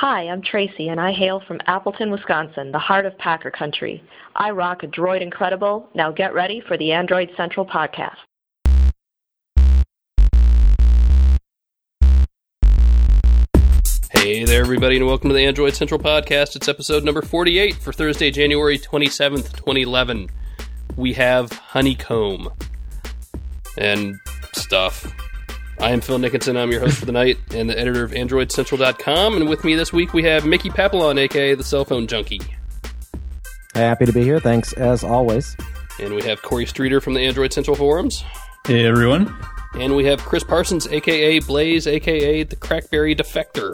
Hi, I'm Tracy, and I hail from Appleton, Wisconsin, the heart of Packer country. I rock a Droid Incredible. Now get ready for the Android Central podcast. Hey there, everybody, and welcome to the Android Central podcast. It's episode number 48 for Thursday, January 27th, 2011. We have Honeycomb and stuff. I am Phil Nickinson. I'm your host for the night and the editor of AndroidCentral.com. And with me this week, we have Mickey Papillon, a.k.a. the Cell Phone Junkie. Happy to be here. Thanks, as always. And we have Corey Streeter from the Android Central forums. Hey, everyone. And we have Chris Parsons, a.k.a. Blaze, a.k.a. the Crackberry Defector.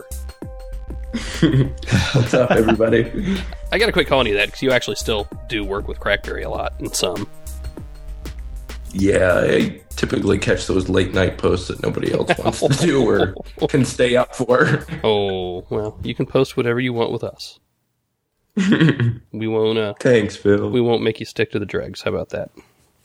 What's up, everybody? I gotta quit calling you that, because you actually still do work with Crackberry a lot, and some. Yeah, I typically catch those late night posts that nobody else wants to do or can stay up for. Oh, well, you can post whatever you want with us. We won't, Thanks, Phil. We won't make you stick to the dregs. How about that?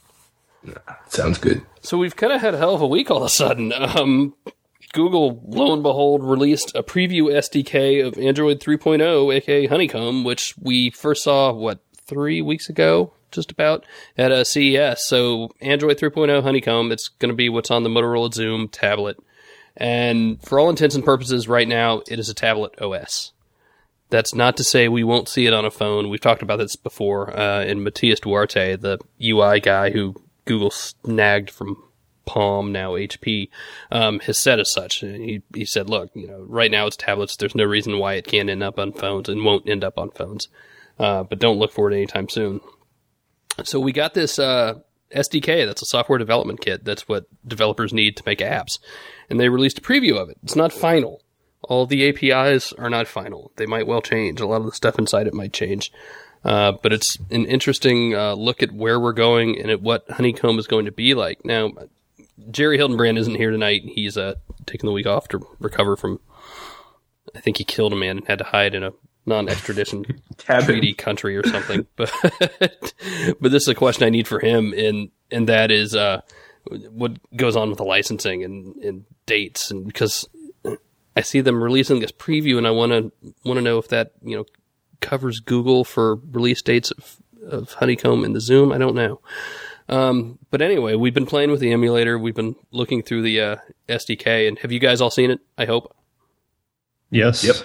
Sounds good. So we've kind of had a hell of a week all of a sudden. Google, lo and behold, released a preview SDK of Android 3.0, aka Honeycomb, which we first saw, 3 weeks ago? Just about, at a CES. So Android 3.0 Honeycomb, it's going to be what's on the Motorola Xoom tablet. And for all intents and purposes, right now, it is a tablet OS. That's not to say we won't see it on a phone. We've talked about this before, and Matias Duarte, the UI guy who Google snagged from Palm, now HP, has said as such. He said, look, right now it's tablets. There's no reason why it can't end up on phones and won't end up on phones. But don't look for it anytime soon. So we got this SDK, that's a software development kit. That's what developers need to make apps. And they released a preview of it. It's not final. All the APIs are not final. They might well change. A lot of the stuff inside it might change. But it's an interesting look at where we're going and at what Honeycomb is going to be like. Now, Jerry Hildenbrand isn't here tonight. He's taking the week off to recover from, I think he killed a man and had to hide in a non-extradition treaty country or something. But this is a question I need for him, and that is what goes on with the licensing and dates. And because I see them releasing this preview, and I want to know if that covers Google for release dates of Honeycomb and the Xoom. I don't know. But anyway, we've been playing with the emulator. We've been looking through the SDK, and have you guys all seen it? I hope. Yes. Yep.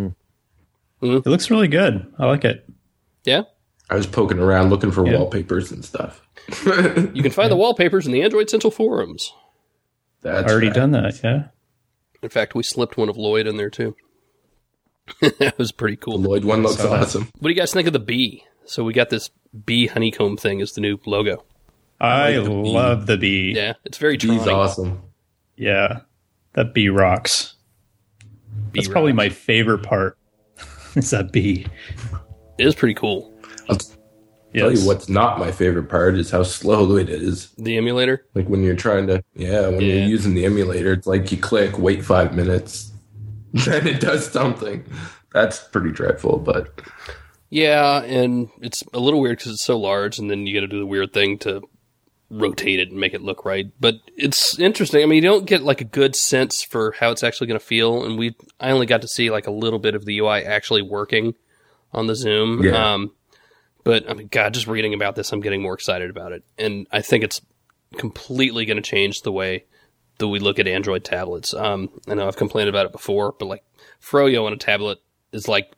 It looks really good. I like it. Yeah? I was poking around looking for wallpapers and stuff. You can find the wallpapers in the Android Central forums. That's already done that, yeah. In fact, we slipped one of Lloyd in there, too. That was pretty cool. The Lloyd one looks awesome. What do you guys think of the bee? So we got this bee honeycomb thing as the new logo. I love the bee. Yeah, it's very Bee's charming. awesome. Yeah, that bee rocks. That's probably my favorite part. Is that bee. It is pretty cool. I'll tell you what's not my favorite part is how slow it is. The emulator? Like when you're trying to, you're using the emulator, it's like you click, wait 5 minutes, then it does something. That's pretty dreadful, but... Yeah, and it's a little weird because it's so large, and then you got to do the weird thing to rotate it and make it look right. But it's interesting. I mean, you don't get like a good sense for how it's actually going to feel, and I only got to see like a little bit of the UI actually working on the Xoom. Yeah. But I mean, God, just reading about this, I'm getting more excited about it, and I think it's completely going to change the way that we look at Android tablets. I know I've complained about it before, but like Froyo on a tablet is like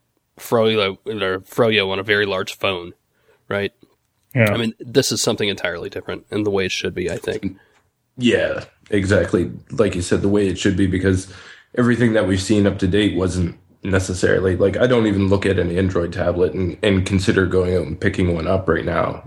Froyo on a very large phone, right? Yeah. I mean, this is something entirely different in the way it should be, I think. Yeah, exactly. Like you said, the way it should be, because everything that we've seen up to date wasn't necessarily, like, I don't even look at an Android tablet and consider going out and picking one up right now.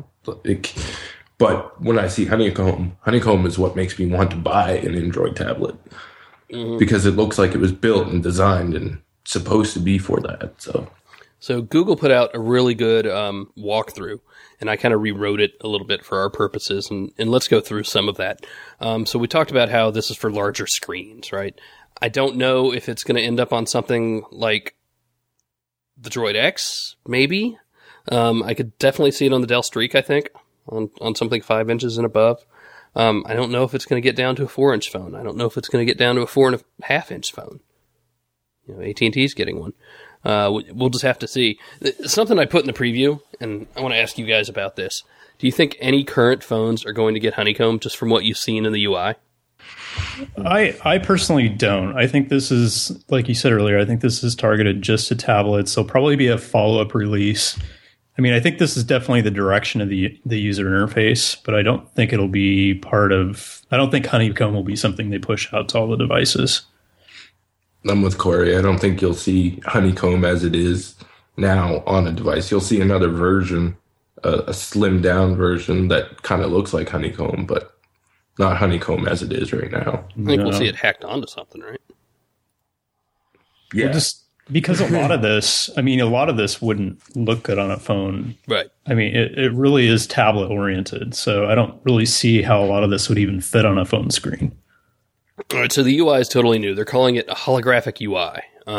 But when I see Honeycomb is what makes me want to buy an Android tablet, because it looks like it was built and designed and supposed to be for that. So Google put out a really good walkthrough, and I kind of rewrote it a little bit for our purposes, and let's go through some of that. So we talked about how this is for larger screens, right? I don't know if it's going to end up on something like the Droid X, maybe. I could definitely see it on the Dell Streak, I think, on something 5 inches and above. I don't know if it's going to get down to a 4-inch phone. I don't know if it's going to get down to a 4.5-inch phone. AT&T's getting one. We'll just have to see. Something I put in the preview, and I want to ask you guys about this. Do you think any current phones are going to get Honeycomb just from what you've seen in the UI? I personally don't. I think this is, like you said earlier, I think this is targeted just to tablets. There'll probably be a follow-up release. I mean, I think this is definitely the direction of the user interface, but I don't think it'll be I don't think Honeycomb will be something they push out to all the devices. I'm with Corey. I don't think you'll see Honeycomb as it is now on a device. You'll see another version, a slimmed down version that kind of looks like Honeycomb, but not Honeycomb as it is right now. I think we'll see it hacked onto something, right? Yeah. Well, just because a lot of this wouldn't look good on a phone. Right. I mean, it really is tablet oriented. So I don't really see how a lot of this would even fit on a phone screen. All right. So the UI is totally new. They're calling it a holographic UI.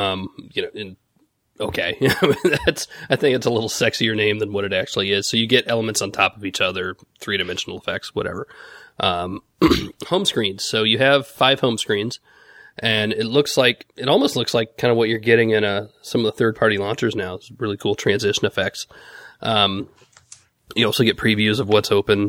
Okay. I think it's a little sexier name than what it actually is. So you get elements on top of each other, 3-dimensional effects, whatever. Home screens. So you have 5 home screens, and it almost looks like kind of what you're getting in some of the third-party launchers now. It's really cool transition effects. You also get previews of what's open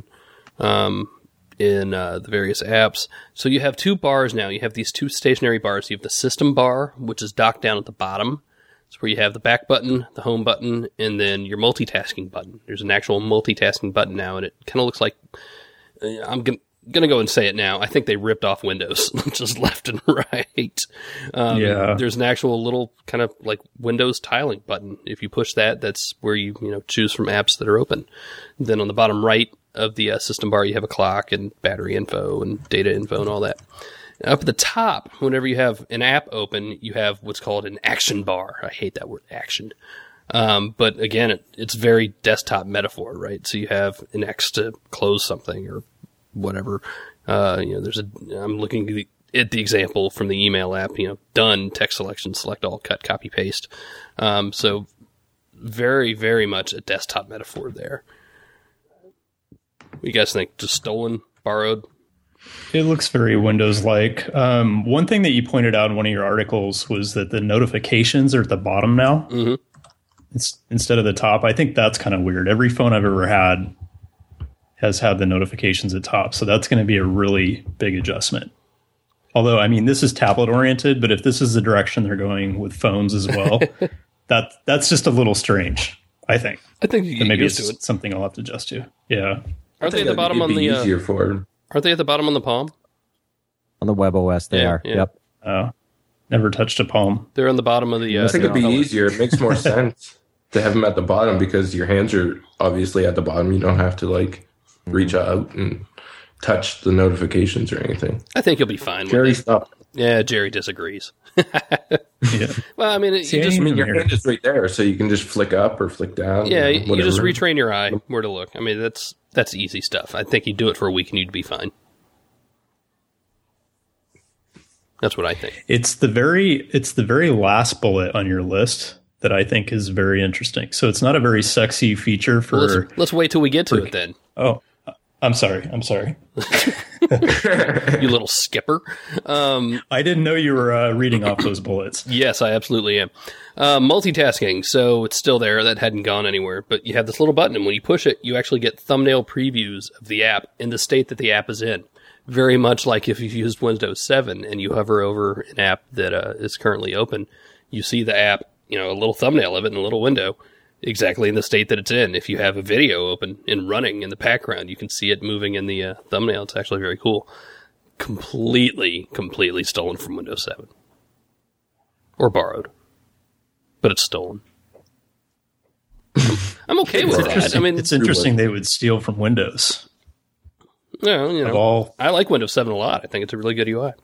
in the various apps. So you have 2 bars now. You have these 2 stationary bars. You have the system bar, which is docked down at the bottom. It's where you have the back button, the home button, and then your multitasking button. There's an actual multitasking button now, and it kind of looks like I'm going to go and say it now. I think they ripped off Windows just left and right. There's an actual little kind of like Windows tiling button. If you push that, that's where you choose from apps that are open. Then on the bottom right of the system bar, you have a clock and battery info and data info and all that. Up at the top, whenever you have an app open, you have what's called an action bar. I hate that word, action. But again, it's very desktop metaphor, right? So you have an X to close something or whatever. I'm looking at the example from the email app, done, text selection, select all, cut, copy, paste. So very, very much a desktop metaphor there. What do you guys think? Just stolen, borrowed? It looks very Windows-like. One thing that you pointed out in one of your articles was that the notifications are at the bottom now. Mm-hmm. It's instead of the top. I think that's kind of weird. Every phone I've ever had has had the notifications at top, so that's going to be a really big adjustment. Although, I mean, this is tablet-oriented, but if this is the direction they're going with phones as well, that's just a little strange, I think. I think you get maybe used to it. Something I'll have to adjust to. Yeah. Aren't they at the bottom on the easier for Aren't they at the bottom on the Palm? On the WebOS, they are. Yeah. Yep. Never touched a Palm. They're on the bottom of the... I think it'd be easier. It makes more sense to have them at the bottom because your hands are obviously at the bottom. You don't have to reach out and touch the notifications or anything. I think you'll be fine. Jerry, stop. Yeah, Jerry disagrees. Yeah. Well, I mean, your hand is right there, so you can just flick up or flick down. Yeah, you just retrain your eye where to look. I mean, that's easy stuff. I think you do it for a week and you'd be fine. That's what I think. It's the very last bullet on your list that I think is very interesting. So it's not a very sexy feature for... Well, let's wait till we get to it then. Oh, I'm sorry. You little skipper. I didn't know you were reading off those bullets. Yes, I absolutely am. Multitasking. So it's still there. That hadn't gone anywhere. But you have this little button, and when you push it, you actually get thumbnail previews of the app in the state that the app is in. Very much like if you've used Windows 7 and you hover over an app that is currently open, you see the app, a little thumbnail of it in a little window, exactly in the state that it's in. If you have a video open and running in the background, you can see it moving in the thumbnail. It's actually very cool. Completely stolen from Windows 7. Or borrowed. But it's stolen. I'm okay with that. I mean, it's interesting they would steal from Windows. Yeah, I like Windows 7 a lot. I think it's a really good UI.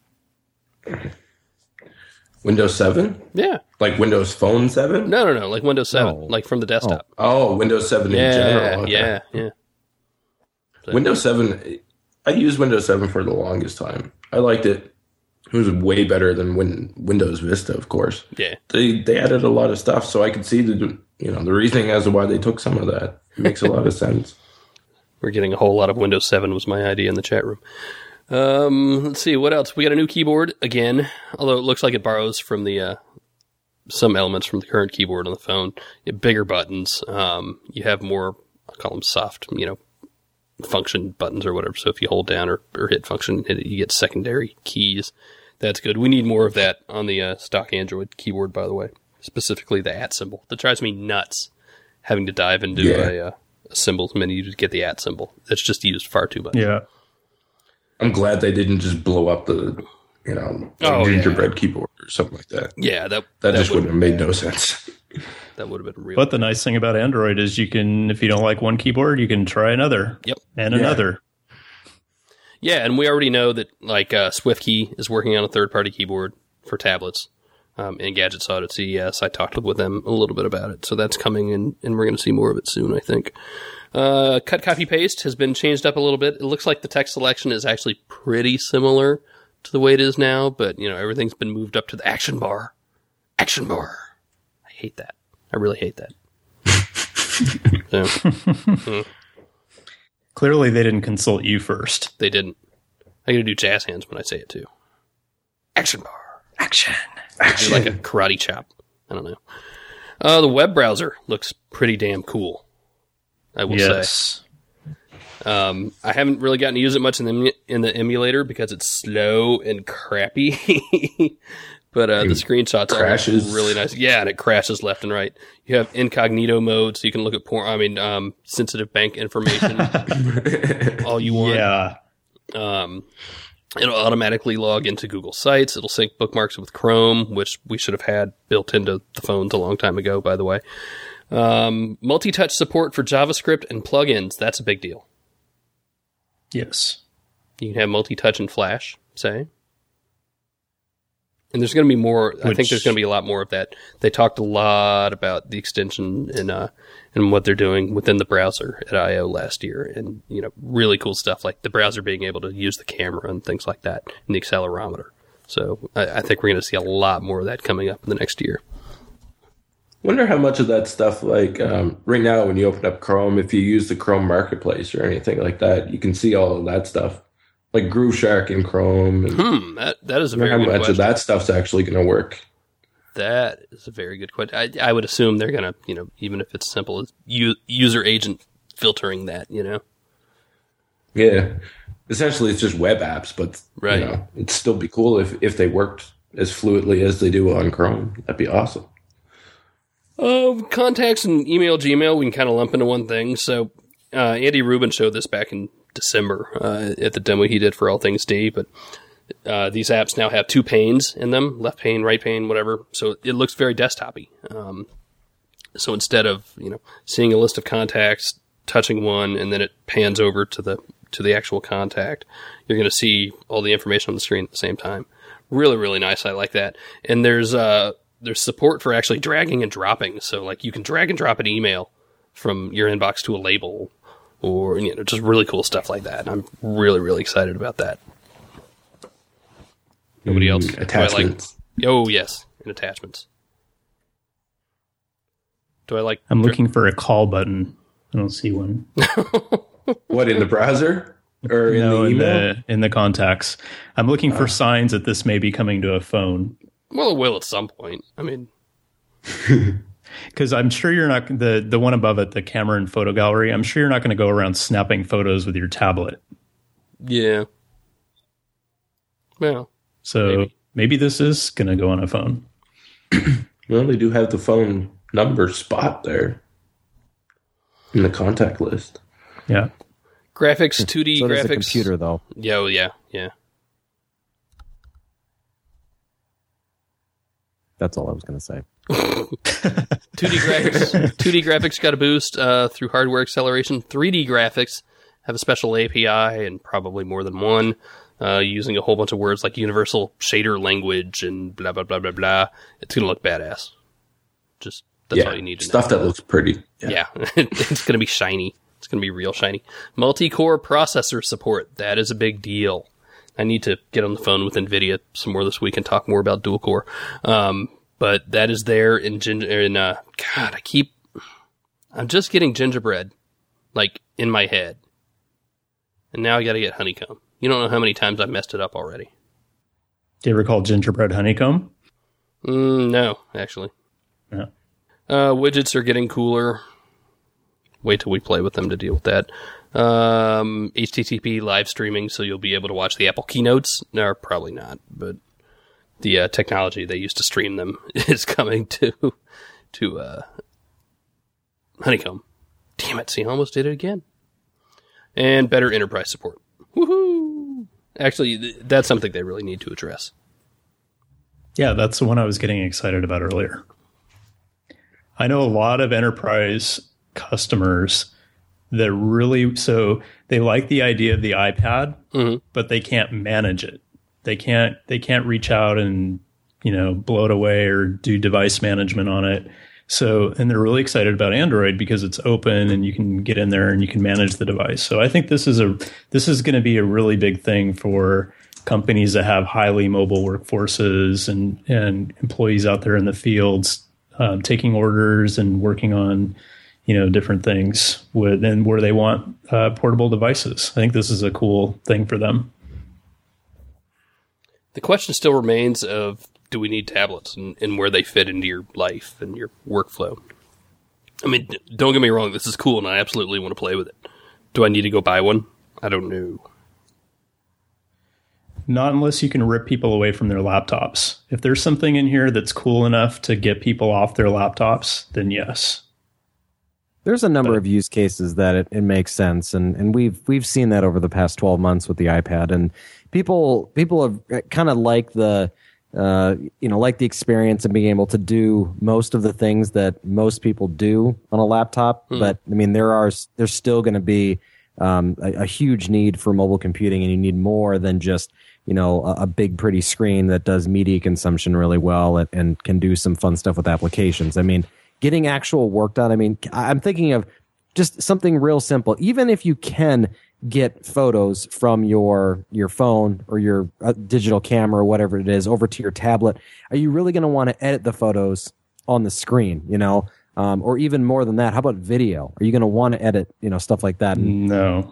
Windows 7? Yeah. Like Windows Phone 7? No, like Windows 7, like from the desktop. Oh, Windows 7 in general. Okay. Yeah. So, Windows 7, I used Windows 7 for the longest time. I liked it. It was way better than Windows Vista, of course. Yeah. They added a lot of stuff, so I could see the reasoning as to why they took some of that. It makes a lot of sense. We're getting a whole lot of Windows 7 was my idea in the chat room. Let's see, what else? We got a new keyboard again, although it looks like it borrows from the some elements from the current keyboard on the phone. You have bigger buttons. You have more, I call them soft, function buttons or whatever. So if you hold down or hit function, you get secondary keys. That's good. We need more of that on the stock Android keyboard, by the way. Specifically the @ symbol. That drives me nuts, having to dive into a symbols menu to get the @ symbol. It's just used far too much. Yeah. I'm glad they didn't just blow up the gingerbread keyboard or something like that. Yeah, that just wouldn't have made no sense. That would have been real. But the nice thing about Android is you can, if you don't like one keyboard, you can try another. Yep. And another. Yeah, and we already know that SwiftKey is working on a third-party keyboard for tablets. Engadget saw it at CES. I talked with them a little bit about it. So that's coming, and we're going to see more of it soon, I think. Cut, copy, paste has been changed up a little bit. It looks like the text selection is actually pretty similar to the way it is now, but everything's been moved up to the action bar. Action bar. I hate that. I really hate that. Clearly, they didn't consult you first. They didn't. I got to do jazz hands when I say it too. Action bar. Action. Do like a karate chop. I don't know. The web browser looks pretty damn cool, I will say. I haven't really gotten to use it much in the emulator because it's slow and crappy. But the screenshots crashes. are really nice. Yeah, and it crashes left and right. You have incognito mode, so you can look at sensitive bank information all you want. Yeah. It'll automatically log into Google Sites. It'll sync bookmarks with Chrome, which we should have had built into the phones a long time ago, by the way. Multi-touch support for JavaScript and plugins. That's a big deal. Yes. You can have multi-touch in Flash, say. And there's going to be more. I think there's going to be a lot more of that. They talked a lot about the extension and what they're doing within the browser at I/O last year, and really cool stuff like the browser being able to use the camera and things like that, and the accelerometer. So I think we're going to see a lot more of that coming up in the next year. Wonder how much of that stuff, like right now when you open up Chrome, if you use the Chrome Marketplace or anything like that, you can see all of that stuff. Like Groove Shark in Chrome. And that is a very good question. How much of that stuff's actually going to work? That is a very good question. I would assume they're going to, even if it's simple as user agent filtering that, Yeah. Essentially, it's just web apps, but right. It'd still be cool if they worked as fluidly as they do on Chrome. That'd be awesome. Contacts and Gmail, we can kind of lump into one thing. So Andy Rubin showed this back in December at the demo he did for All Things D, but these apps now have two panes in them, left pane, right pane, whatever. So it looks very desktop-y. So instead of seeing a list of contacts, touching one, and then it pans over to the actual contact, you're going to see all the information on the screen at the same time. Really, really nice. I like that. And there's support for actually dragging and dropping. So like you can drag and drop an email from your inbox to a label, or just really cool stuff like that. And I'm really, really excited about that. Nobody else? Attachments. Oh yes, and attachments. Do I like? I'm looking for a call button. I don't see one. What, in the browser or in the email? In the contacts. I'm looking for signs that this may be coming to a phone. Well, it will at some point. I mean, because I'm sure you're not the one above it, the camera and photo gallery. I'm sure you're not going to go around snapping photos with your tablet. Yeah. Well, so maybe this is going to go on a phone. Well, they do have the phone number spot there in the contact list. Yeah. Graphics, 2D so graphics. Does the computer, though. Yeah. That's all I was going to say. 2D graphics got a boost through hardware acceleration. 3D graphics have a special API and probably more than one, using a whole bunch of words like universal shader language and blah, blah, blah, blah, blah. It's going to look badass. That's all you need to know. Stuff that looks pretty. Yeah. It's going to be shiny. It's going to be real shiny. Multi-core processor support. That is a big deal. I need to get on the phone with NVIDIA some more this week and talk more about dual core. But that is there in I'm just getting gingerbread, like, in my head. And now I got to get honeycomb. You don't know how many times I messed it up already. Do you ever call gingerbread honeycomb? No, actually. Yeah. Widgets are getting cooler. Wait till we play with them to deal with that. HTTP live streaming, so you'll be able to watch the Apple keynotes. No, probably not, but the technology they use to stream them is coming to Honeycomb. Damn it, see, I almost did it again. And better enterprise support. Woohoo! Actually, that's something they really need to address. Yeah, that's the one I was getting excited about earlier. I know a lot of enterprise customers that really, so they like the idea of the iPad, but they can't manage it. They can't reach out and, blow it away or do device management on it. So, and they're really excited about Android because it's open and you can get in there and you can manage the device. So I think this is going to be a really big thing for companies that have highly mobile workforces and employees out there in the fields, taking orders and working on, different things where they want portable devices. I think this is a cool thing for them. The question still remains of, do we need tablets and where they fit into your life and your workflow? I mean, don't get me wrong, this is cool and I absolutely want to play with it. Do I need to go buy one? I don't know. Not unless you can rip people away from their laptops. If there's something in here that's cool enough to get people off their laptops, then yes. There's a number of use cases that it makes sense, and we've seen that over the past 12 months with the iPad, and people have kind of like the like the experience of being able to do most of the things that most people do on a laptop. But I mean, there's still going to be a huge need for mobile computing, and you need more than just a big pretty screen that does media consumption really well and can do some fun stuff with applications. I mean, getting actual work done. I mean, I'm thinking of just something real simple. Even if you can get photos from your phone or your digital camera or whatever it is over to your tablet, are you really going to want to edit the photos on the screen, or even more than that? How about video? Are you going to want to edit, stuff like that? No.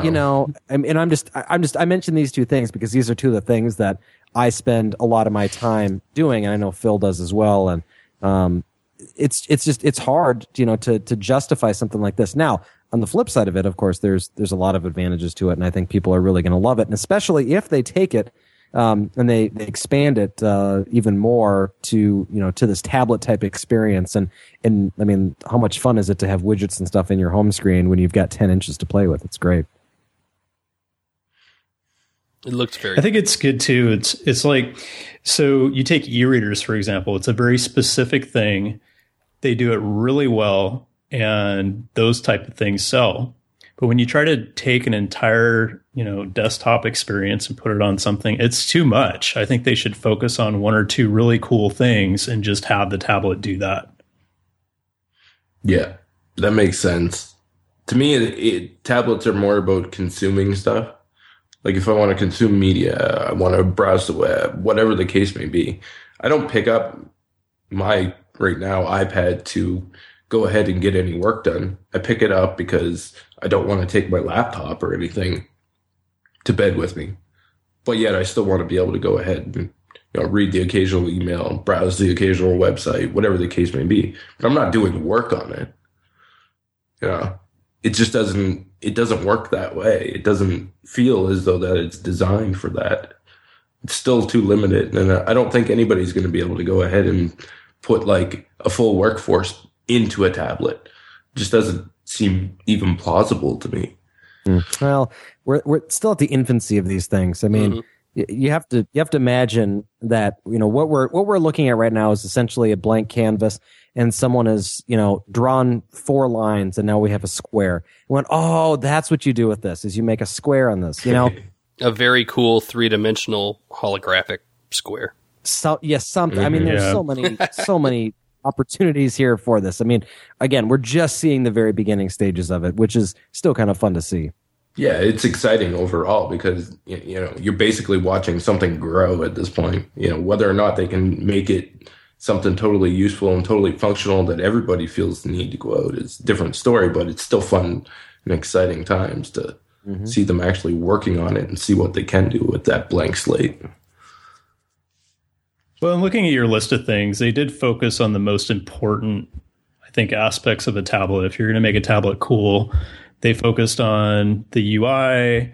I mentioned these two things because these are two of the things that I spend a lot of my time doing, and I know Phil does as well. And it's hard, to justify something like this. Now, on the flip side of it, of course, there's a lot of advantages to it, and I think people are really going to love it, and especially if they take it and they expand it even more to this tablet type experience. And I mean, how much fun is it to have widgets and stuff in your home screen when you've got 10 inches to play with? It's great. It looks very. I think it's good too. It's like, so you take e-readers, for example. It's a very specific thing. They do it really well, and those type of things sell. But when you try to take an entire, desktop experience and put it on something, it's too much. I think they should focus on one or two really cool things and just have the tablet do that. Yeah, that makes sense. To me, tablets are more about consuming stuff. Like if I want to consume media, I want to browse the web, whatever the case may be. I don't pick up my, right now, iPad to go ahead and get any work done. I pick it up because I don't want to take my laptop or anything to bed with me. But yet I still want to be able to go ahead and read the occasional email, browse the occasional website, whatever the case may be. But I'm not doing work on it. It just doesn't work that way. It doesn't feel as though that it's designed for that. It's still too limited. And I don't think anybody's going to be able to go ahead and put like a full workforce into a tablet. It just doesn't seem even plausible to me. Well, we're still at the infancy of these things. I mean, you have to imagine that, what we're looking at right now is essentially a blank canvas, and someone has, drawn 4 lines, and now we have a square. Went, oh, that's what you do with this, is you make a square on this, A very cool 3-dimensional holographic square. So yes, something. I mean, there's so many opportunities here for this. I mean, again, we're just seeing the very beginning stages of it, which is still kind of fun to see. Yeah, it's exciting overall because, you're basically watching something grow at this point. Whether or not they can make it something totally useful and totally functional that everybody feels the need to go out is a different story, but it's still fun and exciting times to see them actually working on it and see what they can do with that blank slate. Well, in looking at your list of things, they did focus on the most important, I think, aspects of a tablet. If you're going to make a tablet cool, they focused on the UI,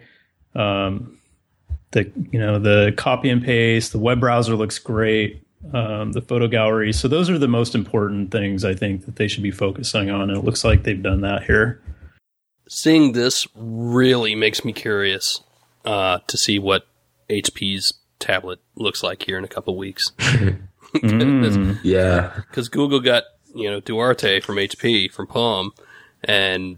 the copy and paste, the web browser looks great, the photo gallery. So those are the most important things I think that they should be focusing on. And it looks like they've done that here. Seeing this really makes me curious to see what HP's tablet looks like here in a couple weeks. Yeah. Because Google got, Duarte from HP, from Palm, and,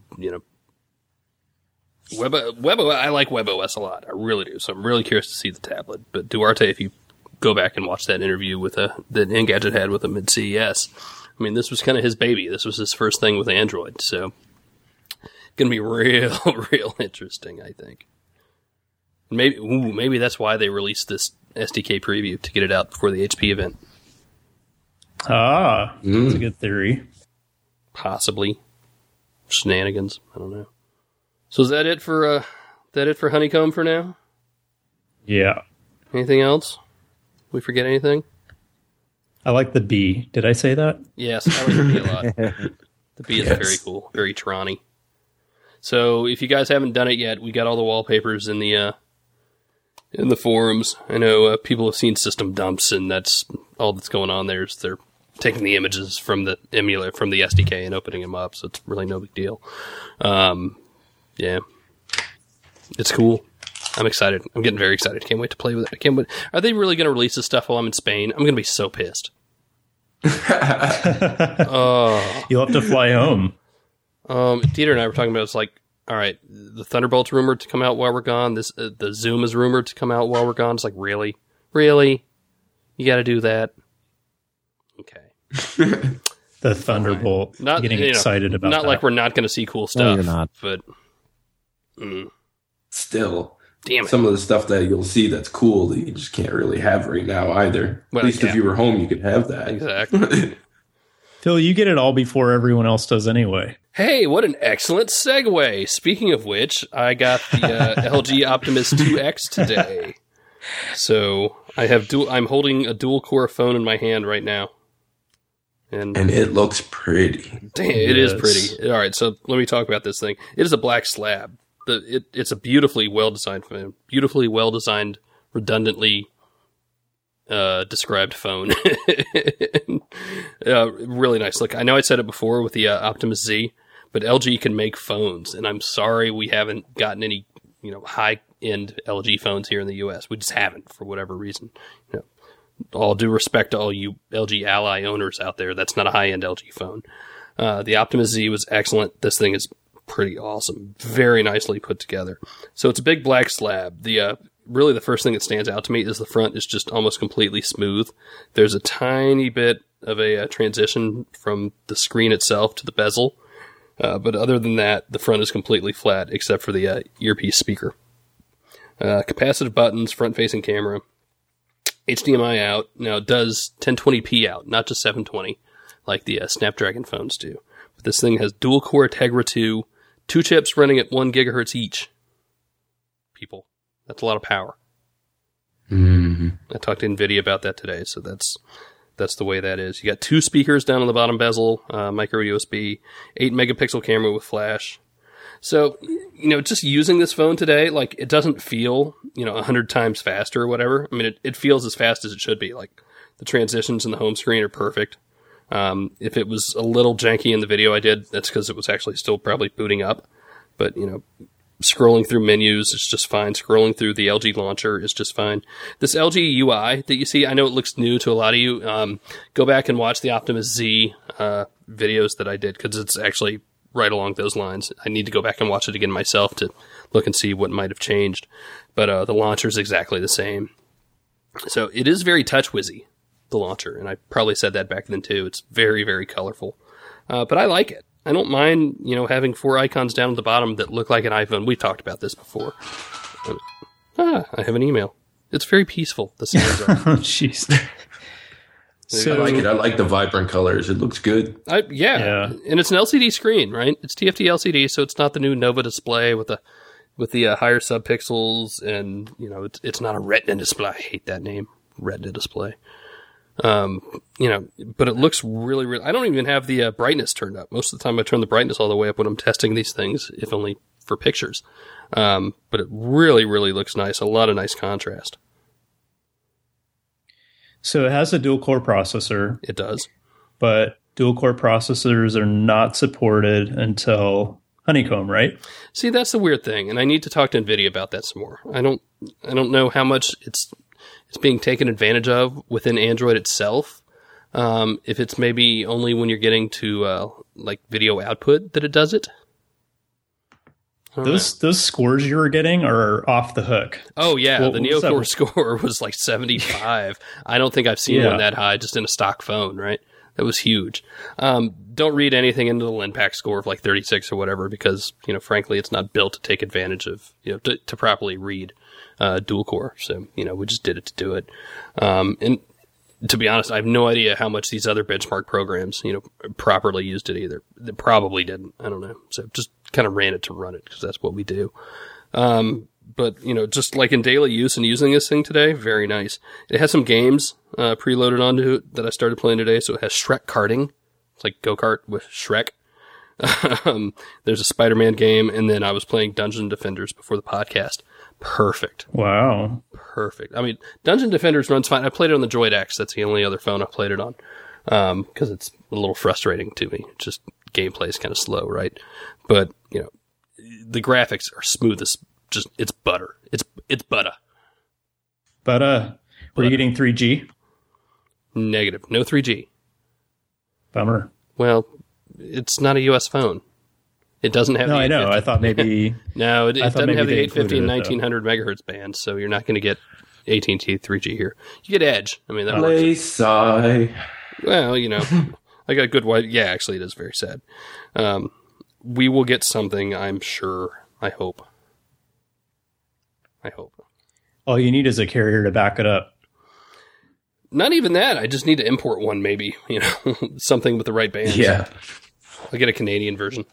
I like WebOS a lot. I really do. So I'm really curious to see the tablet. But Duarte, if you go back and watch that interview that Engadget had with him at CES, I mean, this was kind of his baby. This was his first thing with Android. So going to be real interesting, I think. Maybe that's why they released this SDK preview, to get it out before the HP event. That's a good theory. Possibly. Shenanigans. I don't know. So is that it for Honeycomb for now? Yeah. Anything else? We forget anything? I like the bee. Did I say that? Yes, I like the bee a lot. The bee is very cool, very Tron-y. So if you guys haven't done it yet, we got all the wallpapers in the forums. I know people have seen system dumps, and that's all that's going on there. Is they're taking the images from the emulator, from the SDK, and opening them up. So it's really no big deal. Yeah, it's cool. I'm excited. I'm getting very excited. Can't wait to play with it. I can't wait. Are they really going to release this stuff while I'm in Spain? I'm going to be so pissed. You'll have to fly home. Dieter and I were talking about, it's like, all right, the Thunderbolt's rumored to come out while we're gone. The Zoom is rumored to come out while we're gone. It's like, really? You got to do that? Okay. The Thunderbolt. Not getting excited about. Not that. like we're not going to see cool stuff. No, you're not. But still, damn it. Some of the stuff that you'll see that's cool that you just can't really have right now either. Well, At least if you were home, you could have that. Exactly. Phil, you get it all before everyone else does anyway. Hey, what an excellent segue. Speaking of which, I got the LG Optimus 2X today. So I'm holding a dual core phone in my hand right now. And it looks pretty. Damn, it is pretty. All right, so let me talk about this thing. It is a black slab. It's a beautifully well-designed phone. Beautifully well-designed, redundantly described phone. Really nice. Look, I know I said it before with the Optimus Z, but LG can make phones, and I'm sorry we haven't gotten any, high-end LG phones here in the U.S. We just haven't, for whatever reason. All due respect to all you LG Ally owners out there, that's not a high-end LG phone. The Optimus Z was excellent. This thing is pretty awesome. Very nicely put together. So it's a big black slab. Really the first thing that stands out to me is the front is just almost completely smooth. There's a tiny bit of a transition from the screen itself to the bezel. But other than that, the front is completely flat except for the earpiece speaker. Capacitive buttons, front-facing camera. HDMI out. Now it does 1020p out, not just 720 like the Snapdragon phones do. But this thing has dual-core Tegra 2, 2 chips running at 1 gigahertz each. People, that's a lot of power. Mm-hmm. I talked to NVIDIA about that today, so that's the way that is. You got 2 speakers down on the bottom bezel, micro USB, 8-megapixel camera with flash. So, just using this phone today, like, it doesn't feel, 100 times faster or whatever. I mean, it feels as fast as it should be. Like, the transitions in the home screen are perfect. If it was a little janky in the video I did, that's because it was actually still probably booting up. But, scrolling through menus is just fine. Scrolling through the LG launcher is just fine. This LG UI that you see, I know it looks new to a lot of you. Go back and watch the Optimus Z videos that I did, because it's actually right along those lines. I need to go back and watch it again myself to look and see what might have changed. But the launcher is exactly the same. So it is very touch-whizzy, the launcher, and I probably said that back then too. It's very, very colorful. But I like it. I don't mind, having 4 icons down at the bottom that look like an iPhone. We've talked about this before. I have an email. It's very peaceful, the sounds are. Oh, jeez. So, I like it. I like the vibrant colors. It looks good. Yeah. And it's an LCD screen, right? It's TFT LCD, so it's not the new Nova display with the with the higher subpixels, and it's not a Retina display. I hate that name, Retina display. But it looks really, really. I don't even have the brightness turned up. Most of the time, I turn the brightness all the way up when I'm testing these things, if only for pictures. But it really, really looks nice. A lot of nice contrast. So it has a dual-core processor. It does. But dual-core processors are not supported until Honeycomb, right? See, that's the weird thing, and I need to talk to NVIDIA about that some more. I don't know how much it's being taken advantage of within Android itself. If it's maybe only when you're getting to like video output that it does it. Those scores you were getting are off the hook. Oh yeah, the NeoCore score was like 75. I don't think I've seen one that high just in a stock phone, right? That was huge. Don't read anything into the LenPack score of like 36 or whatever, because frankly, it's not built to take advantage of to properly read dual core. So we just did it to do it. And to be honest, I have no idea how much these other benchmark programs properly used it either. They probably didn't. I don't know. So just kind of ran it to run it because that's what we do. But just like in daily use and using this thing today, very nice. It has some games preloaded onto it that I started playing today. So it has Shrek karting. It's like go-kart with Shrek. There's a Spider-Man game, and then I was playing Dungeon Defenders before the podcast. Perfect. Wow. Perfect. I mean, Dungeon Defenders runs fine. I played it on the Droid X. That's the only other phone I've played it on. Because it's a little frustrating to me. Just gameplay is kind of slow, right? But, the graphics are smooth as just, it's butter. It's butter. But, were you getting 3G? Negative. No 3G. Bummer. Well, it's not a US phone. It doesn't have. No, I know. I thought maybe. No, it doesn't have the 850 and 1900 megahertz band, so you're not going to get AT&T 3G here. You get Edge. I mean, that works. Sigh. Well, I got a good white. Yeah, actually, it is very sad. We will get something, I'm sure. I hope. All you need is a carrier to back it up. Not even that. I just need to import one, maybe. Something with the right band. Yeah. I'll get a Canadian version.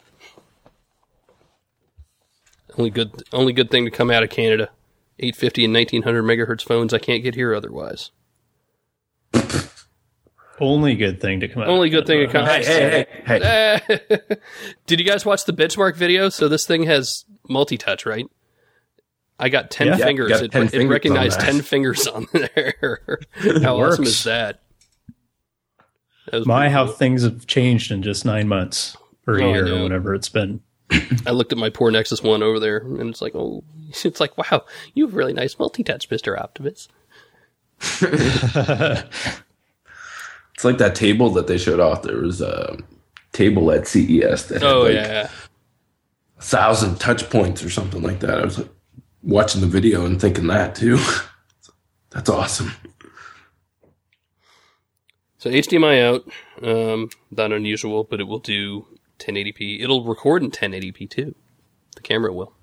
Only good thing to come out of Canada. 850 and 1900 megahertz phones I can't get here otherwise. Only good thing to come out. Only good thing to come out. Hey. Did you guys watch the benchmark video? So this thing has multi-touch, right? I got 10 fingers. It recognized 10 fingers on there. How awesome is that? How things have changed in just 9 months or a year or whatever it's been. I looked at my poor Nexus 1 over there, and it's like, wow, you have really nice multi-touch, Mr. Optimus. It's like that table that they showed off. There was a table at CES that had 1,000 touch points or something like that. I was like watching the video and thinking that too. That's awesome. So HDMI out, not unusual, but it will do 1080p. It'll record in 1080p too. The camera will.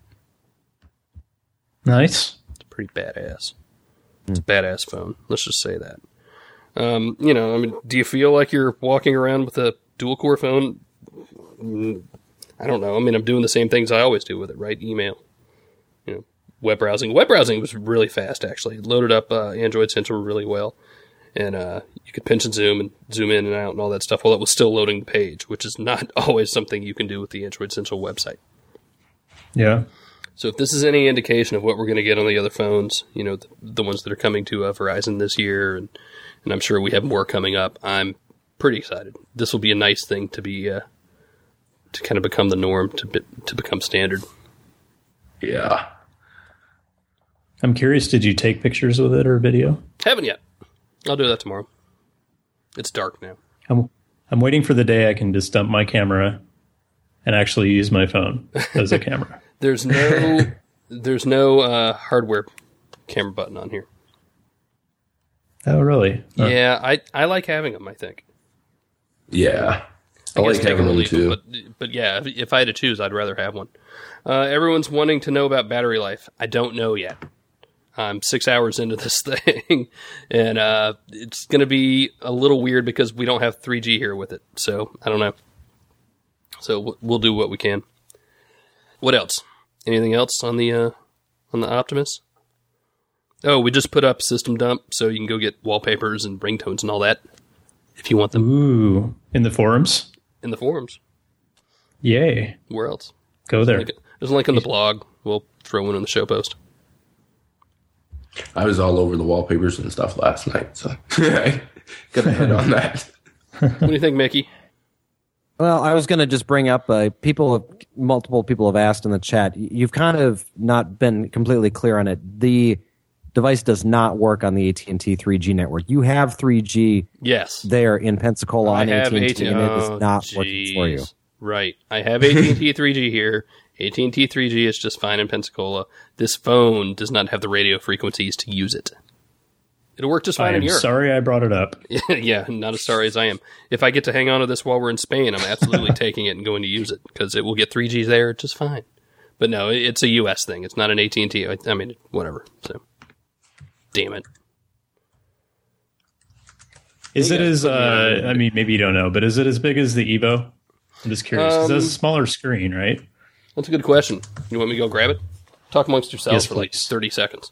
Nice. It's pretty badass. It's a badass phone. Let's just say that. Do you feel like you're walking around with a dual core phone? I don't know. I mean, I'm doing the same things I always do with it, right? Email, web browsing. Web browsing was really fast, actually. It loaded up Android Central really well. And you could pinch and zoom in and out and all that stuff while it was still loading the page, which is not always something you can do with the Android Central website. Yeah. So if this is any indication of what we're going to get on the other phones, the ones that are coming to Verizon this year, and I'm sure we have more coming up, I'm pretty excited. This will be a nice thing to be to kind of become the norm, to become standard. Yeah. I'm curious, did you take pictures with it or video? Haven't yet. I'll do that tomorrow. It's dark now. I'm waiting for the day I can just dump my camera and actually use my phone as a camera. There's no hardware camera button on here. Oh, really? Yeah, I like having them, I think. Yeah. I like having them too. But yeah, if I had to choose, I'd rather have one. Everyone's wanting to know about battery life. I don't know yet. I'm 6 hours into this thing, and it's going to be a little weird because we don't have 3G here with it. So I don't know. So we'll do what we can. What else? Anything else on the Optimus? Oh, we just put up System Dump, so you can go get wallpapers and ringtones and all that if you want them. Ooh, in the forums? In the forums. Yay. Where else? Go there. There's a link on the blog. We'll throw one on the show post. I was all over the wallpapers and stuff last night, so I got a head on that. What do you think, Mickey? Well, I was going to just bring up multiple people have asked in the chat. You've kind of not been completely clear on it. The device does not work on the AT&T 3G network. You have 3G there in Pensacola on AT&T, and it is not working for you. Right. I have AT&T 3G here. AT&T 3G is just fine in Pensacola. This phone does not have the radio frequencies to use it. It'll work just fine in Europe. I'm sorry I brought it up. Yeah, not as sorry as I am. If I get to hang on to this while we're in Spain, I'm absolutely taking it and going to use it because it will get 3G there just fine. But no, it's a US thing. It's not an AT&T. I mean, whatever. So, damn it. Is it as, I mean, maybe you don't know, but is it as big as the Evo? I'm just curious. 'Cause that's a smaller screen, right? That's a good question. You want me to go grab it? Talk amongst yourselves for like please. 30 seconds.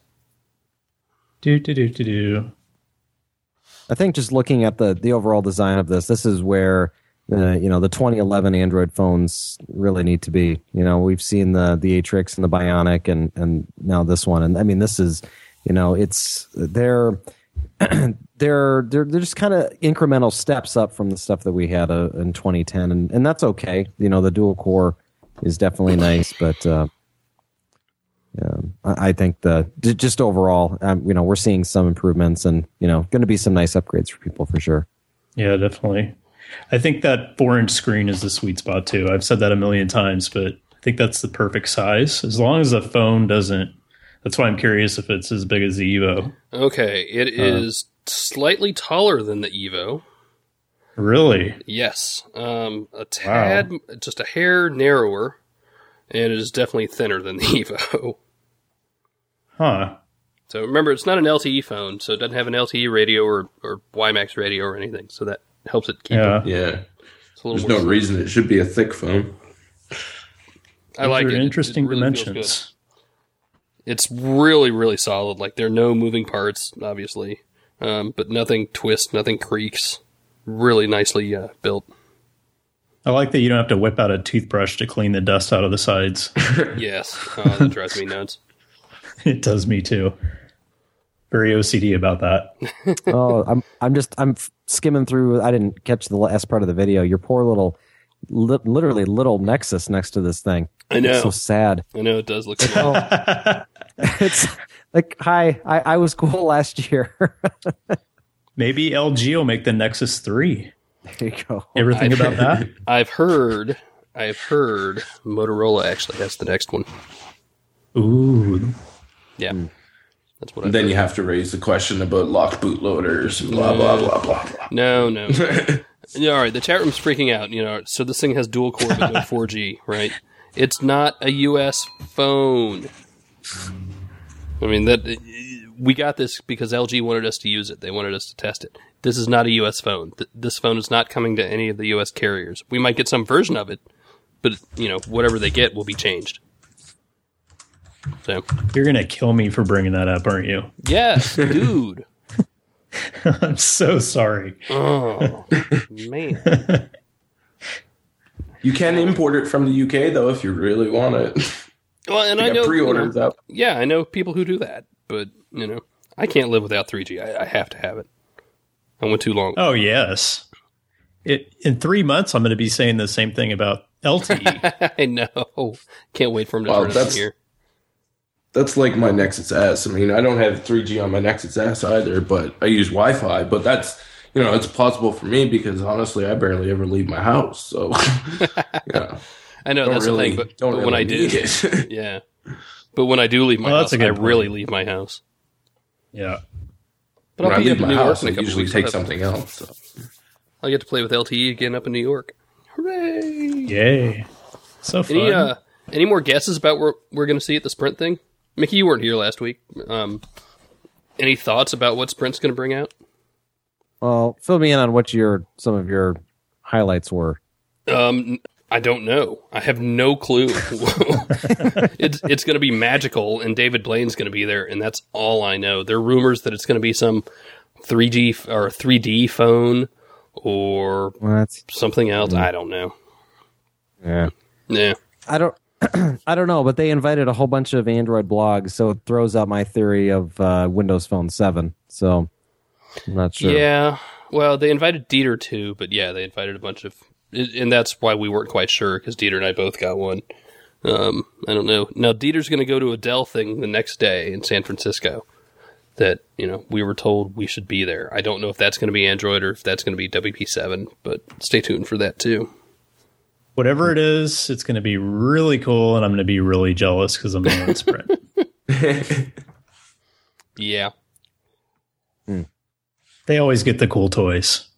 I think just looking at the overall design of this is where the 2011 Android phones really need to be. We've seen the Atrix and the Bionic and now this one, and I mean this is it's they're just kind of incremental steps up from the stuff that we had in 2010, and that's okay. The dual core is definitely nice, but I think just overall, we're seeing some improvements and, going to be some nice upgrades for people for sure. Yeah, definitely. I think that 4-inch screen is the sweet spot too. I've said that a million times, but I think that's the perfect size. As long as the phone doesn't, that's why I'm curious if it's as big as the Evo. Okay, it is slightly taller than the Evo. Really? Yes. A tad, just a hair narrower, and it is definitely thinner than the Evo. Huh. So remember, it's not an LTE phone, so it doesn't have an LTE radio or WiMAX radio or anything, so that helps it keep it. Yeah. There's no reason it should be a thick phone. I like it. Interesting it really dimensions. It's really, really solid. Like, there are no moving parts, obviously, but nothing twists, nothing creaks. Really nicely built. I like that you don't have to whip out a toothbrush to clean the dust out of the sides. Yes. That drives me nuts. It does me too. Very OCD about that. Oh, I'm skimming through. I didn't catch the last part of the video. Your poor literally little Nexus next to this thing. I know. It's so sad. I know, it does look sad. It's like, hi, I was cool last year. Maybe LG will make the Nexus 3. There you go. Ever think about that? I've heard Motorola actually has the next one. Ooh. Yeah. That's what I Then heard. you have to raise the question about locked bootloaders and blah, blah, blah, blah, blah. No. Yeah, all right, the chat room's freaking out. So this thing has dual core but no 4G, right? It's not a US phone. I mean, we got this because LG wanted us to use it. They wanted us to test it. This is not a US phone. This phone is not coming to any of the US carriers. We might get some version of it, but whatever they get will be changed. So You're going to kill me for bringing that up, aren't you? yes, dude. I'm so sorry. Oh, man. You can import it from the UK, though, if you really want it. Well, and I I know pre-orders up. Yeah, I know people who do that, but I can't live without 3G. I have to have it. I went too long. Oh, yes. In 3 months, I'm going to be saying the same thing about LTE. I know. Can't wait for him to Well, turn it on here. That's like my Nexus S. I mean, I don't have 3G on my Nexus S either, but I use Wi-Fi. But that's, it's possible for me because honestly, I barely ever leave my house. So, yeah. I know, that's the thing, but when I do, yeah. But when I do leave my house, I really leave my house. Yeah. But I'll be up in New York in a couple usually weeks. take something else. So. I'll get to play with LTE again up in New York. Hooray! Yay. So fun. Any more guesses about what we're going to see at the Sprint thing? Mickey, you weren't here last week. Any thoughts about what Sprint's going to bring out? Well, fill me in on what some of your highlights were. I don't know. I have no clue. It's going to be magical, and David Blaine's going to be there, and that's all I know. There are rumors that it's going to be some 3G or 3D phone or something else. I don't know. Yeah. I don't know, but they invited a whole bunch of Android blogs, so it throws out my theory of Windows Phone 7. So I'm not sure. Yeah. Well, they invited Dieter too, but yeah, they invited a bunch of, and that's why we weren't quite sure, because Dieter and I both got one. I don't know. Now, Dieter's going to go to a Dell thing the next day in San Francisco that, we were told we should be there. I don't know if that's going to be Android or if that's going to be WP7, but stay tuned for that too. Whatever it is, it's going to be really cool, and I'm going to be really jealous because I'm going to Sprint. Yeah. They always get the cool toys.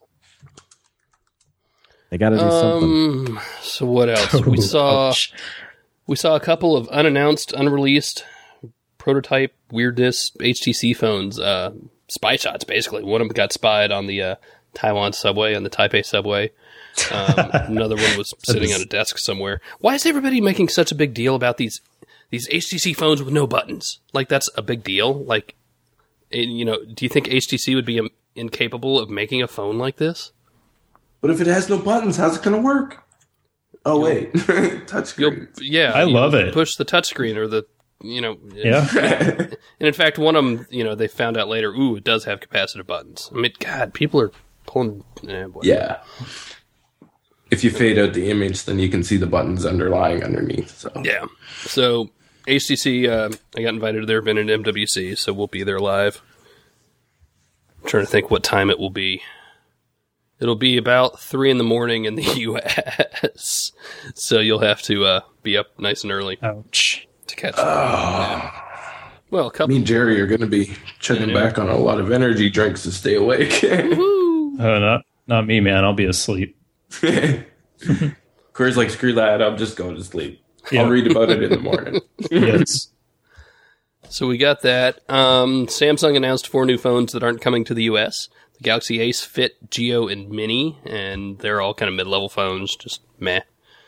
They got to do something. So what else? We saw a couple of unannounced, unreleased prototype weirdness HTC phones. Spy shots, basically. One of them got spied on the Taiwan subway, on the Taipei subway. Another one was sitting on a desk somewhere. Why is everybody making such a big deal about these HTC phones with no buttons? Like, that's a big deal. Like, do you think HTC would be incapable of making a phone like this? But if it has no buttons, how's it going to work? Oh, wait. Touchscreen. Yeah. I love it. Push the touchscreen or the, Yeah. And in fact, one of them, they found out later, it does have capacitive buttons. I mean, God, people are pulling. Yeah. If you fade out the image, then you can see the buttons underlying underneath. So. Yeah. So HTC, I got invited to their event at MWC, so we'll be there live. I'm trying to think what time it will be. It'll be about 3 in the morning in the U.S., so you'll have to be up nice and early. Ouch. To catch it. Well, me and Jerry are going to be checking back on a lot of energy drinks to stay awake. Oh, not me, man. I'll be asleep. Corey's like, screw that. I'm just going to sleep. Yeah. I'll read about it in the morning. Yes. So we got that. Samsung announced 4 new phones that aren't coming to the U.S. The Galaxy Ace, Fit, Geo, and Mini, and they're all kind of mid-level phones, just meh.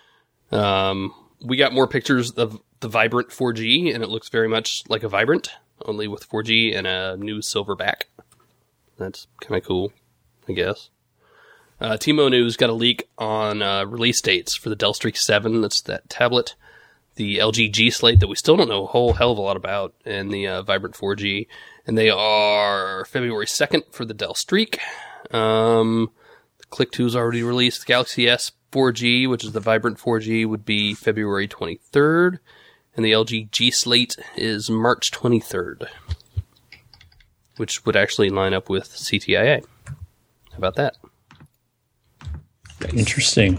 We got more pictures of the Vibrant 4G, and it looks very much like a Vibrant, only with 4G and a new silver back. That's kind of cool, I guess. Timo News got a leak on release dates for the Dell Streak 7, that's that tablet, the LG G Slate that we still don't know a whole hell of a lot about, and the Vibrant 4G. And they are February 2nd for the Dell Streak. The Click 2 is already released. The Galaxy S 4G, which is the Vibrant 4G, would be February 23rd. And the LG G Slate is March 23rd. Which would actually line up with CTIA. How about that? Nice. Interesting.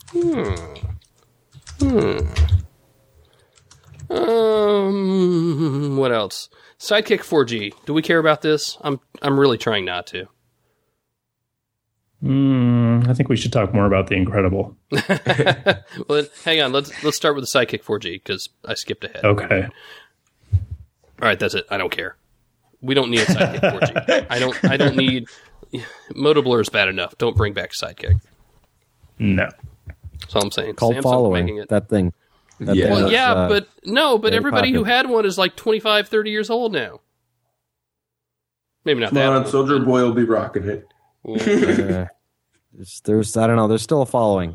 What else? Sidekick 4G. Do we care about this? I'm really trying not to. I think we should talk more about the Incredible. Well, hang on. Let's start with the Sidekick 4G because I skipped ahead. Okay. All right, that's it. I don't care. We don't need a Sidekick 4G. I don't need. Moto Blur is bad enough. Don't bring back Sidekick. No. That's all I'm saying. Called Samsung following making it. that thing. But everybody who had one is like 25, 30 years old now. Maybe not that. Come on, Soldier Boy will be rocking it. There's I don't know. There's still a following.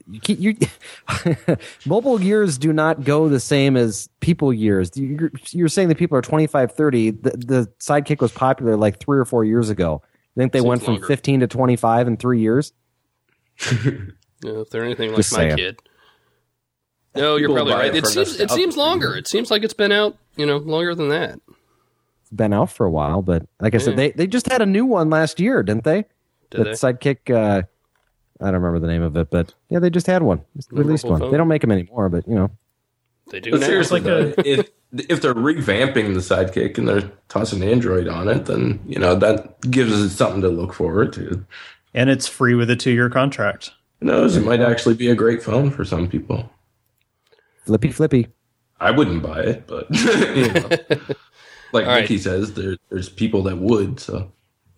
Mobile years do not go the same as people years. You're saying that people are 25, 30. The Sidekick was popular like 3 or 4 years ago. You think they went from 15 to 25 in 3 years? If they're anything like my kid. No, you're probably right. It seems longer. It seems like it's been out, longer than that. It's been out for a while, but like I said, they just had a new one last year, didn't they? Sidekick, I don't remember the name of it, but yeah, they just had one. Released one. Phone? They don't make them anymore, but they do. But seriously, if they're revamping the Sidekick and they're tossing Android on it, then that gives us something to look forward to. And it's free with a 2-year contract. Who knows? It might actually be a great phone for some people. Flippy. I wouldn't buy it, but like Vicky says, there's people that would. So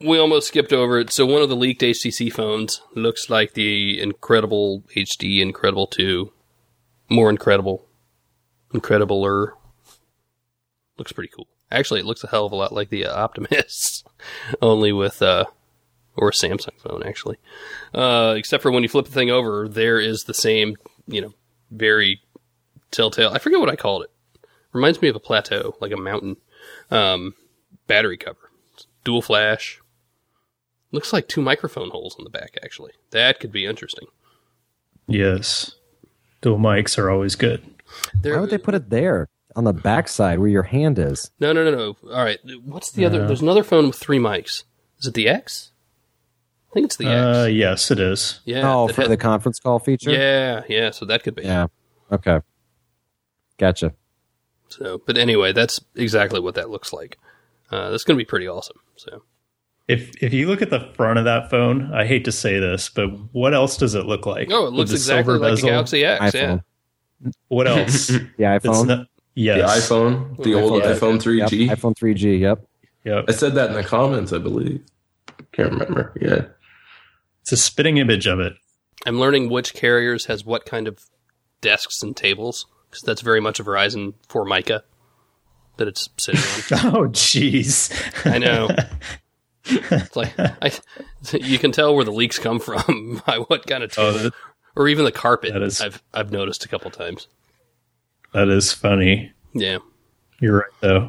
We almost skipped over it. So one of the leaked HTC phones looks like the Incredible HD Incredible 2. More incredible. Incredibler. Looks pretty cool. Actually, it looks a hell of a lot like the Optimus. Only with, or a Samsung phone, actually. Except for when you flip the thing over, there is the same, very telltale. I forget what I called it. Reminds me of a plateau, like a mountain. Battery cover. Dual flash. Looks like 2 microphone holes on the back, actually. That could be interesting. Yes. Dual mics are always good. Why would they put it there on the backside where your hand is? No. All right. What's the other? There's another phone with 3 mics. Is it the X? I think it's the X. Yes, it is. Yeah. Oh, for the conference call feature? Yeah. So that could be. Yeah. Okay. Gotcha. So, but anyway, that's exactly what that looks like. That's going to be pretty awesome. So, if you look at the front of that phone, I hate to say this, but what else does it look like? Oh, it looks exactly like the Galaxy X. iPhone. Yeah. What else? The iPhone? Yes. The iPhone, the old iPhone 3G. Yep, iPhone 3G, yep. Yep. I said that in the comments, I believe. Can't remember. Yeah. It's a spitting image of it. I'm learning which carriers has what kind of desks and tables, because that's very much a Verizon Formica that it's sitting on. Oh, jeez. I know. It's like you can tell where the leaks come from by what kind of table, or even the carpet. I've noticed a couple times. That is funny. Yeah, you're right though.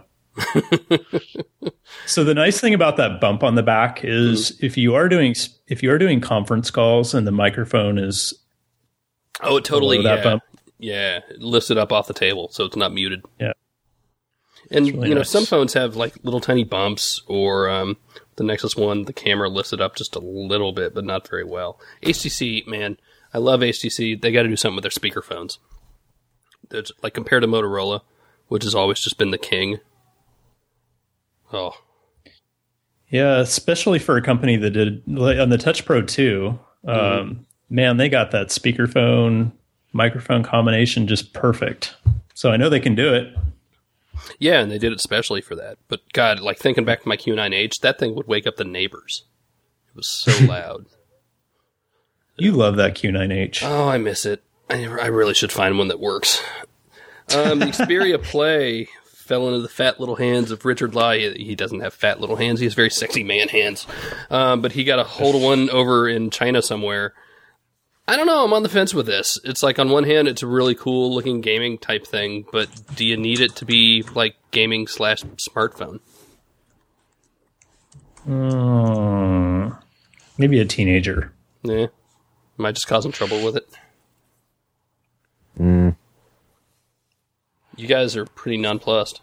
So the nice thing about that bump on the back is if you are doing conference calls and the microphone is it totally that bump. Yeah, it lifts it up off the table so it's not muted. Yeah. And really nice. Some phones have like little tiny bumps, or the Nexus One, the camera lifts it up just a little bit, but not very well. HTC, man, I love HTC. They got to do something with their speaker phones. There's, like, compared to Motorola, which has always just been the king. Oh, yeah, especially for a company that did like, on the Touch Pro 2. Man, they got that speakerphone microphone combination just perfect. So I know they can do it. Yeah, and they did it specially for that. But God, like thinking back to my Q9H, that thing would wake up the neighbors. It was so loud. You love that Q9H. Oh, I miss it. I really should find one that works. The Xperia Play fell into the fat little hands of Richard Lai. He doesn't have fat little hands. He has very sexy man hands. But he got a hold of one over in China somewhere. I don't know. I'm on the fence with this. It's like, on one hand, it's a really cool looking gaming type thing, but do you need it to be like gaming / smartphone? Maybe a teenager. Yeah. Am I just causing trouble with it? You guys are pretty nonplussed.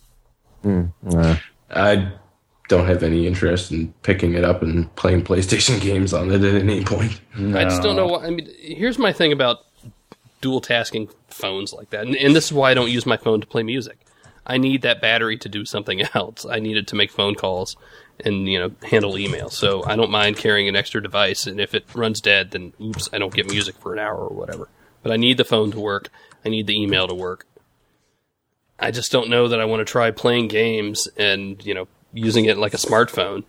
I don't have any interest in picking it up and playing PlayStation games on it at any point. No. I just don't know why. I mean, here's my thing about dual tasking phones like that. And this is why I don't use my phone to play music. I need that battery to do something else. I need it to make phone calls and, handle email. So I don't mind carrying an extra device. And if it runs dead, then oops, I don't get music for an hour or whatever. But I need the phone to work. I need the email to work. I just don't know that I want to try playing games and, using it like a smartphone.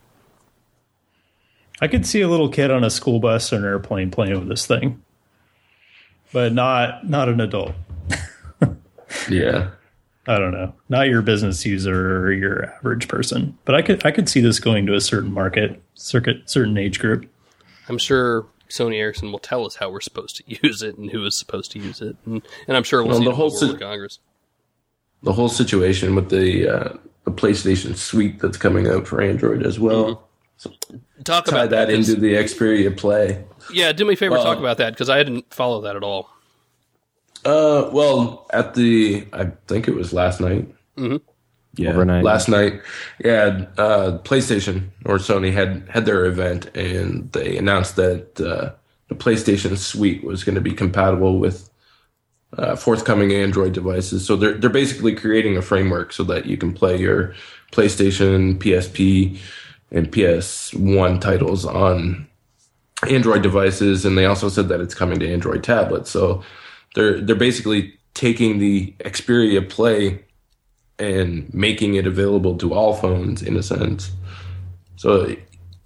I could see a little kid on a school bus or an airplane playing with this thing, but not an adult. Yeah, I don't know. Not your business user or your average person, but I could see this going to a certain market, certain age group. I'm sure Sony Ericsson will tell us how we're supposed to use it and who is supposed to use it, and I'm sure we'll see the whole Congress. The whole situation with the PlayStation Suite that's coming out for Android as well. So talk tie about that into the Xperia Play. Yeah, do me a favor, talk about that, because I didn't follow that at all. Well, I think it was last night. Mm-hmm. Yeah, overnight. Last night. Yeah, PlayStation or Sony had their event, and they announced that the PlayStation Suite was going to be compatible with forthcoming Android devices. So they're basically creating a framework so that you can play your PlayStation, PSP, and PS1 titles on Android devices. And they also said that it's coming to Android tablets. So they're basically taking the Xperia Play and making it available to all phones in a sense. So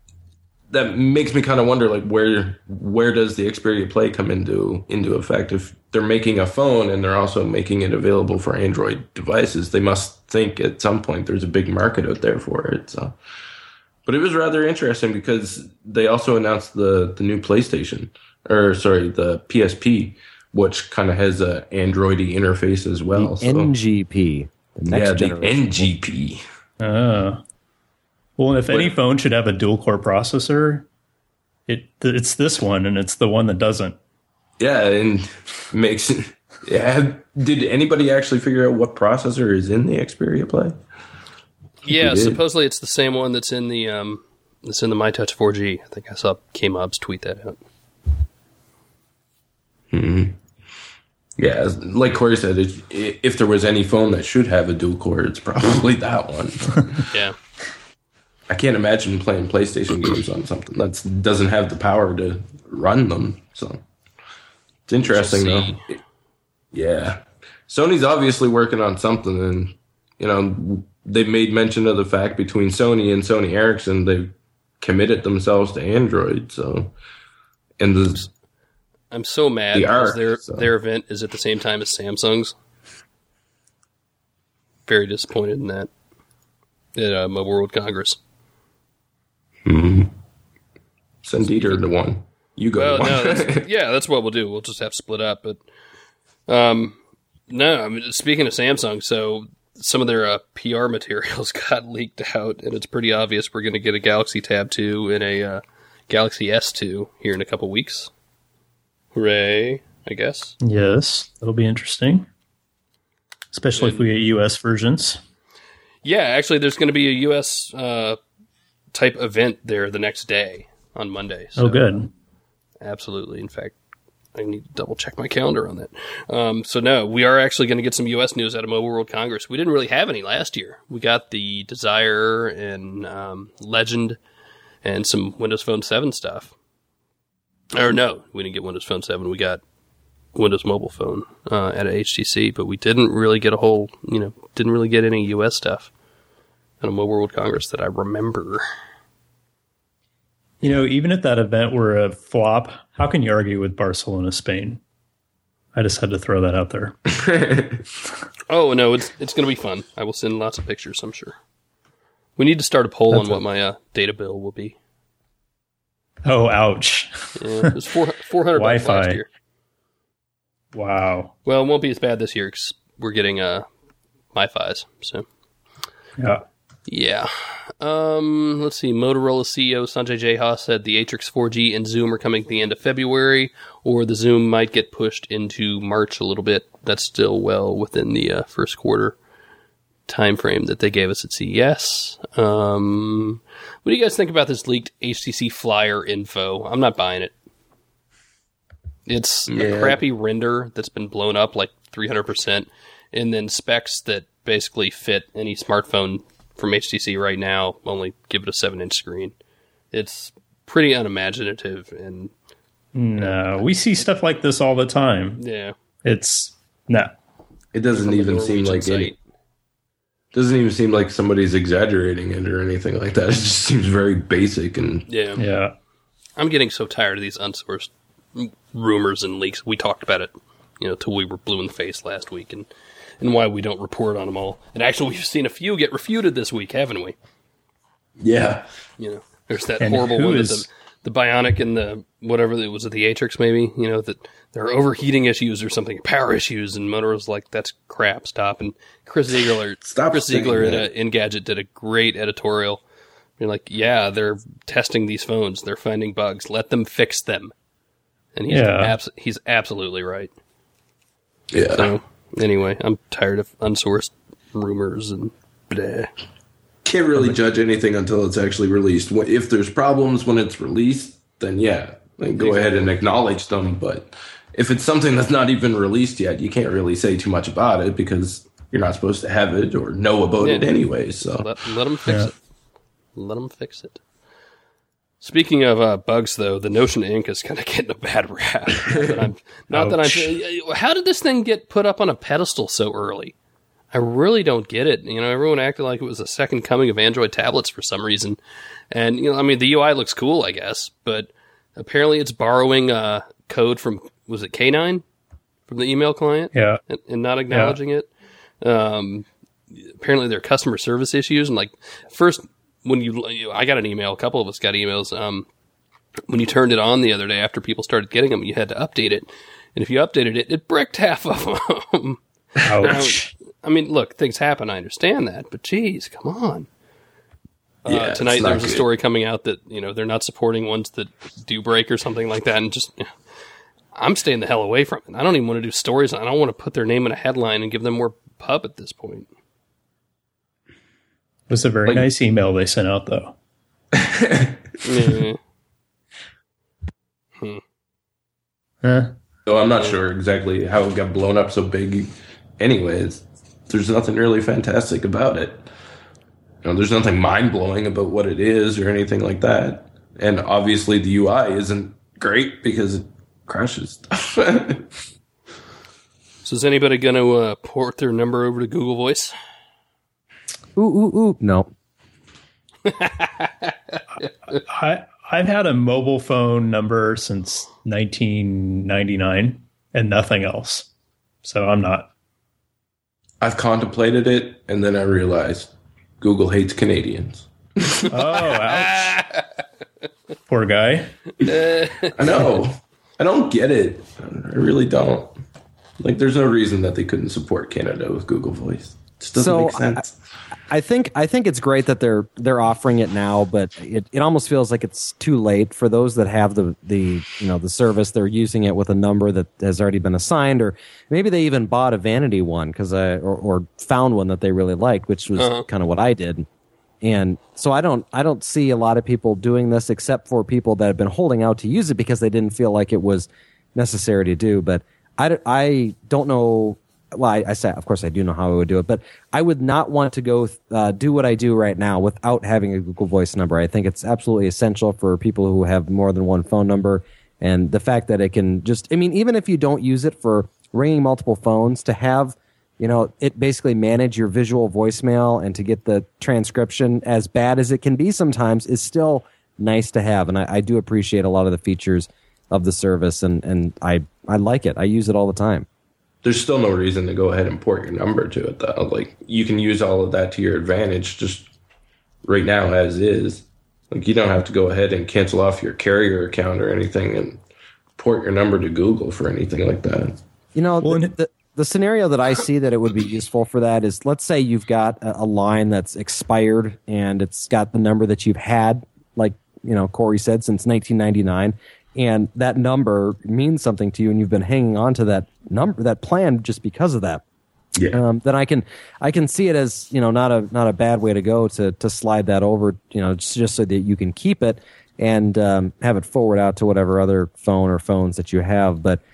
that makes me kind of wonder, like, where does the Xperia Play come into effect? If they're making a phone and they're also making it available for Android devices, they must think at some point there's a big market out there for it. So, but it was rather interesting because they also announced the new PlayStation, the PSP, which kind of has a Android-y interface as well. The NGP. The NGP. Well, if any phone should have a dual-core processor, it's this one, and it's the one that doesn't. Yeah, and makes it... Yeah, did anybody actually figure out what processor is in the Xperia Play? Yeah, supposedly it's the same one that's in the MyTouch 4G. I think I saw K-Mobs tweet that out. Yeah, like Corey said, if there was any phone that should have a dual core, it's probably that one. Yeah. I can't imagine playing PlayStation games on something that doesn't have the power to run them. So it's interesting, though. Yeah. Sony's obviously working on something, and, they've made mention of the fact between Sony and Sony Ericsson, they've committed themselves to Android. So, and I'm so mad because their event is at the same time as Samsung's. Very disappointed in that at Mobile World Congress. Send Dieter the one. You go. Well, no, that's what we'll do. We'll just have to split up. But no, I mean, speaking of Samsung, so some of their PR materials got leaked out, and it's pretty obvious we're going to get a Galaxy Tab 2 and a Galaxy S2 here in a couple weeks. Hooray, I guess. Yes, that'll be interesting. Especially if we get US versions. Yeah, actually, there's going to be a US type event there the next day on Monday. So, good. Absolutely. In fact, I need to double check my calendar on that. So no, we are actually going to get some US news out of Mobile World Congress. We didn't really have any last year. We got the Desire and Legend and some Windows Phone 7 stuff. Or no, we didn't get Windows Phone 7. We got Windows Mobile Phone at HTC, but we didn't really get didn't really get any US stuff at a Mobile World Congress that I remember. Even if that event were a flop, how can you argue with Barcelona, Spain? I just had to throw that out there. Oh, no, it's going to be fun. I will send lots of pictures, I'm sure. We need to start a poll on what my data bill will be. Oh, ouch. Yeah, it was $400 last year. Wow. Well, it won't be as bad this year because we're getting MiFis. So. Yeah. Let's see. Motorola CEO Sanjay Jha said the Atrix 4G and Zoom are coming at the end of February, or the Zoom might get pushed into March a little bit. That's still well within the first quarter time frame that they gave us at CES. What do you guys think about this leaked HTC Flyer info? I'm not buying it. It's a crappy render that's been blown up like 300%, and then specs that basically fit any smartphone from HTC right now, only give it a 7-inch screen. It's pretty unimaginative. And no, we see stuff like this all the time. Yeah. It's no. It doesn't even seem like any. Doesn't even seem like somebody's exaggerating it or anything like that. It just seems very basic and yeah. I'm getting so tired of these unsourced rumors and leaks. We talked about it, till we were blue in the face last week, and why we don't report on them all. And actually, we've seen a few get refuted this week, haven't we? Yeah. There's that horrible one that the Bionic and the whatever it was, at the Atrix maybe, that there are overheating issues or something, power issues, and Motorola's like, that's crap, stop. And Chris Ziegler at Engadget did a great editorial. You're like, yeah, they're testing these phones, they're finding bugs, let them fix them. And he's absolutely right. Yeah. So, anyway, I'm tired of unsourced rumors and bleh. Can't really judge anything until it's actually released. If there's problems when it's released, then go ahead and acknowledge them. But if it's something that's not even released yet, you can't really say too much about it because you're not supposed to have it or know about it anyway. So let them fix it. Let them fix it. Speaking of bugs, though, the Notion Ink is kind of getting a bad rap. How did this thing get put up on a pedestal so early? I really don't get it. Everyone acted like it was a second coming of Android tablets for some reason. And, the UI looks cool, I guess, but apparently it's borrowing code from, was it K9? From the email client? Yeah. And not acknowledging it. Apparently there are customer service issues. And first, when I got an email, a couple of us got emails, when you turned it on the other day after people started getting them, you had to update it. And if you updated it, it bricked half of them. Ouch. Look, things happen. I understand that, but geez, come on. Yeah, tonight there was a story coming out that, they're not supporting ones that do break or something like that. And I'm staying the hell away from it. I don't even want to do stories. I don't want to put their name in a headline and give them more pub at this point. It was a very nice email they sent out, though. Yeah. So I'm not sure exactly how it got blown up so big. Anyways, there's nothing really fantastic about it. There's nothing mind-blowing about what it is or anything like that. And obviously the UI isn't great because it crashes stuff. So is anybody going to port their number over to Google Voice? Ooh, no. I've had a mobile phone number since 1999 and nothing else. So I'm not. I've contemplated it, and then I realized Google hates Canadians. Oh, ouch. Poor guy. I know. I don't get it. I really don't. There's no reason that they couldn't support Canada with Google Voice. It just doesn't make sense. I think it's great that they're offering it now, but it almost feels like it's too late for those that have the service. They're using it with a number that has already been assigned, or maybe they even bought a vanity one or found one that they really liked, which was kind of what I did. And so I don't see a lot of people doing this except for people that have been holding out to use it because they didn't feel like it was necessary to do. But I don't know. Well, I say, of course, I do know how I would do it, but I would not want to go do what I do right now without having a Google Voice number. I think it's absolutely essential for people who have more than one phone number, and the fact that it can even if you don't use it for ringing multiple phones, to have, it basically manage your visual voicemail and to get the transcription, as bad as it can be sometimes, is still nice to have. And I do appreciate a lot of the features of the service, and I like it. I use it all the time. There's still no reason to go ahead and port your number to it, though. You can use all of that to your advantage just right now as is. You don't have to go ahead and cancel off your carrier account or anything and port your number to Google for anything like that. The scenario that I see that it would be useful for that is, let's say you've got a line that's expired and it's got the number that you've had, Corey said, since 1999. And that number means something to you, and you've been hanging on to that number, that plan, just because of that. Yeah. Then I can see it as not a bad way to go to slide that over, just so that you can keep it and have it forward out to whatever other phone or phones that you have. But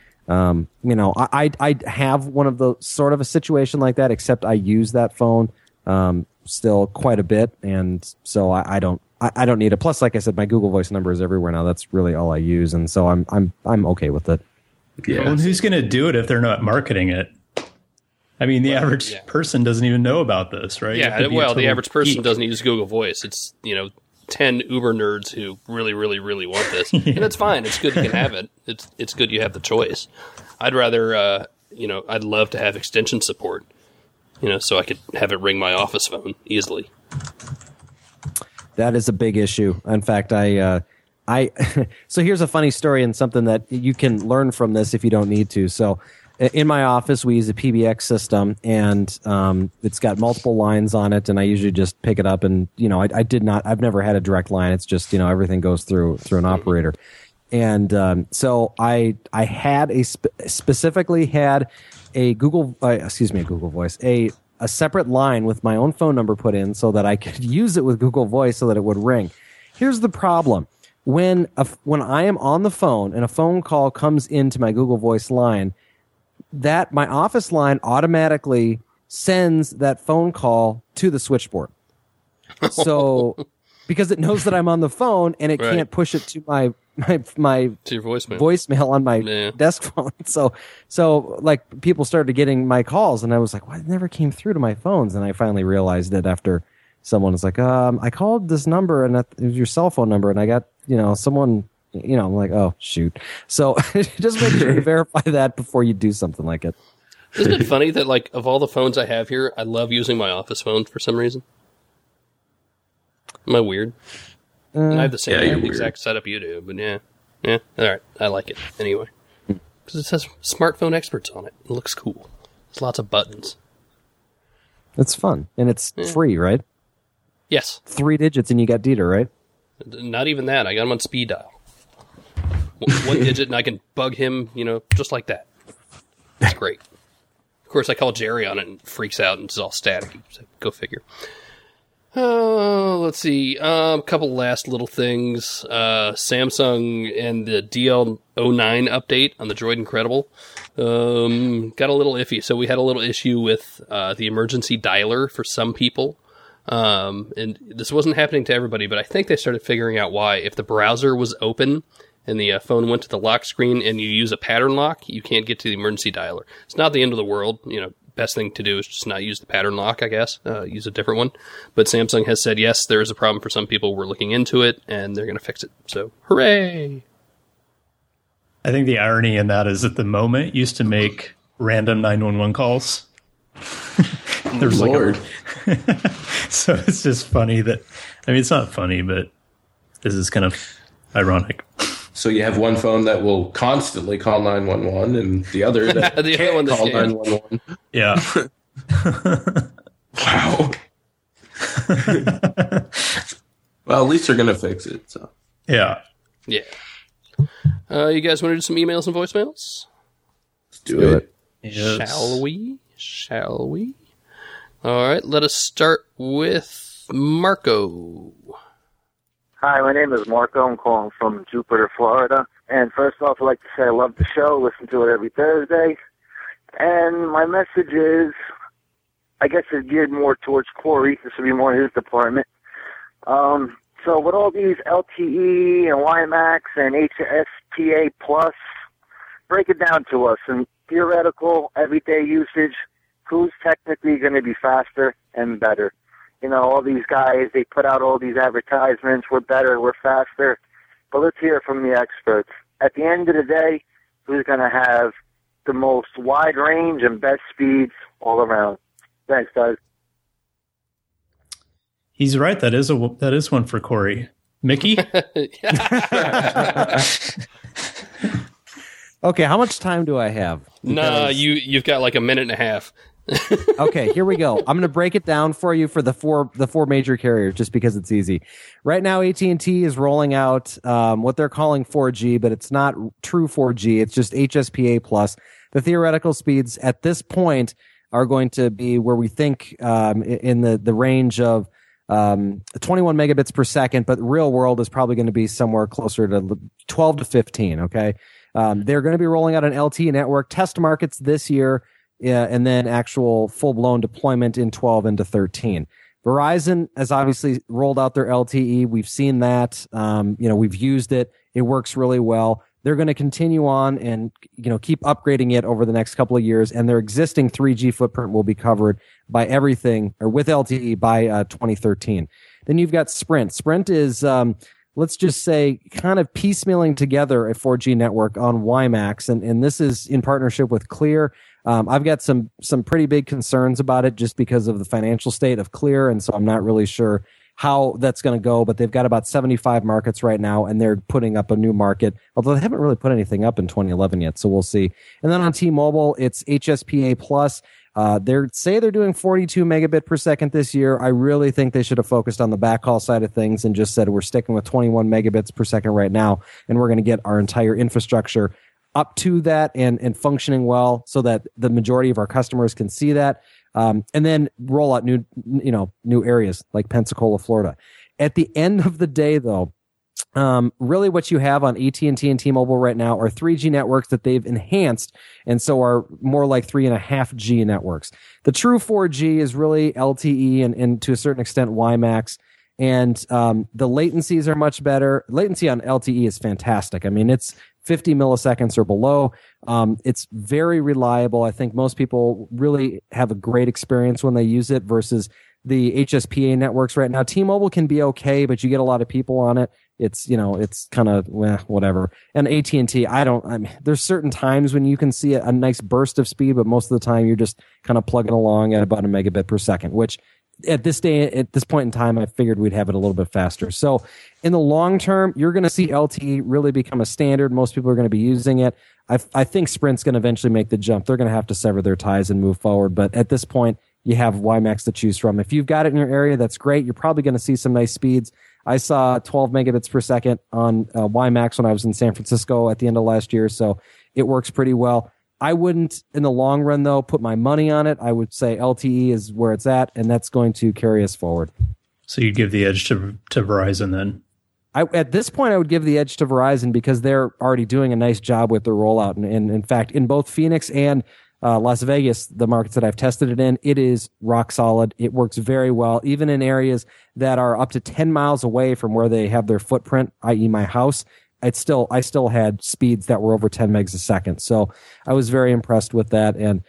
I have one of the sort of a situation like that, except I use that phone still quite a bit, and so I don't need it. Plus, like I said, my Google Voice number is everywhere now. That's really all I use, and so I'm okay with it. Yeah. Well, and who's going to do it if they're not marketing it? The average person doesn't even know about this, right? Yeah, the average person doesn't use Google Voice. It's 10 Uber nerds who really, really, really want this, and that's fine. It's good you can have it. It's good you have the choice. I'd rather, I'd love to have extension support, so I could have it ring my office phone easily. That is a big issue. In fact, so here's a funny story and something that you can learn from this if you don't need to. So in my office, we use a PBX system, and it's got multiple lines on it, and I usually just pick it up, and I've never had a direct line. It's just, everything goes through an operator. And so I had specifically had a Google Voice, a separate line with my own phone number put in so that I could use it with Google Voice so that it would ring. Here's the problem. When I am on the phone and a phone call comes into my Google Voice line, that my office line automatically sends that phone call to the switchboard. So because it knows that I'm on the phone and it can't push it to my to your voicemail on my desk phone. So like people started getting my calls and I was like, well, it never came through to my phones. And I finally realized it after someone was like, I called this number and it was your cell phone number and I got, someone, I'm like, oh shoot. So just make sure you verify that before you do something like it. Isn't it funny that like of all the phones I have here, I love using my office phone for some reason? Am I weird? I have the same exact setup you do, but yeah. All right, I like it anyway because it says smartphone experts on it. It looks cool. There's lots of buttons. It's fun and it's free, right? Yes. 3 digits and you got Dieter, right? Not even that. I got him on speed dial. One digit and I can bug him, just like that. It's great. Of course, I call Jerry on it and freaks out and it's all staticky. So go figure. Let's see. A couple last little things. Samsung and the DL09 update on the Droid Incredible got a little iffy. So we had a little issue with the emergency dialer for some people. And this wasn't happening to everybody, but I think they started figuring out why. If the browser was open and the phone went to the lock screen and you use a pattern lock, you can't get to the emergency dialer. It's not the end of the world. Best thing to do is just not use the pattern lock, I guess. Use a different one. But Samsung has said, yes, there is a problem for some people. We're looking into it, and they're going to fix it. So, hooray! I think the irony in that is at the moment used to make random 911 calls. There's Lord. So it's just funny that, it's not funny, but this is kind of ironic. So you have one phone that will constantly call 911 and the other that the can't other one call can't. 911. Yeah. Wow. Well, at least they're going to fix it. So. Yeah. Yeah. You guys want to do some emails and voicemails? Let's do it. Yes. Shall we? All right, let us start with Marco. Hi, my name is Marco. I'm calling from Jupiter, Florida. And first off, I'd like to say I love the show, listen to it every Thursday. And my message is, I guess it's geared more towards Corey. This would be more his department. So with all these LTE and WiMAX and HSPA Plus, break it down to us. In theoretical, everyday usage, who's technically going to be faster and better? All these guys, they put out all these advertisements, we're better, we're faster. But let's hear from the experts. At the end of the day, who's going to have the most wide range and best speeds all around? Thanks, guys. He's right. That is one for Corey. Mickey? Okay, how much time do I have? Nah, you've got like a minute and a half. Okay, here we go. I'm going to break it down for you for the four major carriers, just because it's easy. Right now, AT&T is rolling out what they're calling 4G, but it's not true 4G. It's just HSPA plus. The theoretical speeds at this point are going to be where we think in the range of 21 megabits per second, but real world is probably going to be somewhere closer to 12 to 15. Okay, they're going to be rolling out an LTE network test markets this year. And then actual full-blown deployment in 12 into 13. Verizon has obviously rolled out their LTE. We've seen that. We've used it. It works really well. They're going to continue on and, keep upgrading it over the next couple of years. And their existing 3G footprint will be covered by everything or with LTE by 2013. Then you've got Sprint. Sprint is, let's just say, kind of piecemealing together a 4G network on WiMAX. And this is in partnership with Clear. I've got some pretty big concerns about it just because of the financial state of Clear, and so I'm not really sure how that's going to go, but they've got about 75 markets right now, and they're putting up a new market, although they haven't really put anything up in 2011 yet, so we'll see. And then on T-Mobile, it's HSPA+. They're doing 42 megabit per second this year. I really think they should have focused on the backhaul side of things and just said we're sticking with 21 megabits per second right now, and we're going to get our entire infrastructure up to that and functioning well so that the majority of our customers can see that. And then roll out new areas like Pensacola, Florida. At the end of the day, though, really what you have on AT&T and T-Mobile right now are 3G networks that they've enhanced and so are more like 3.5G networks. The true 4G is really LTE and to a certain extent WiMAX. and the latencies are much better. Latency on LTE is fantastic. I mean, it's 50 milliseconds or below. It's very reliable. I think most people really have a great experience when they use it versus the HSPA networks right now. T-Mobile can be okay, but you get a lot of people on it. It's, it's kind of whatever. And AT&T, there's certain times when you can see a nice burst of speed, but most of the time you're just kind of plugging along at about a megabit per second, which at this point in time, I figured we'd have it a little bit faster. So in the long term, you're going to see LTE really become a standard. Most people are going to be using it. I think Sprint's going to eventually make the jump. They're going to have to sever their ties and move forward. But at this point, you have WiMAX to choose from. If you've got it in your area, that's great. You're probably going to see some nice speeds. I saw 12 megabits per second on WiMAX when I was in San Francisco at the end of last year, so it works pretty well. I wouldn't, in the long run, though, put my money on it. I would say LTE is where it's at, and that's going to carry us forward. So you'd give the edge to Verizon then? At this point, I would give the edge to Verizon because they're already doing a nice job with their rollout. And in fact, in both Phoenix and Las Vegas, the markets that I've tested it in, it is rock solid. It works very well, even in areas that are up to 10 miles away from where they have their footprint, i.e. my house. I still had speeds that were over 10 megs a second. So I was very impressed with that. And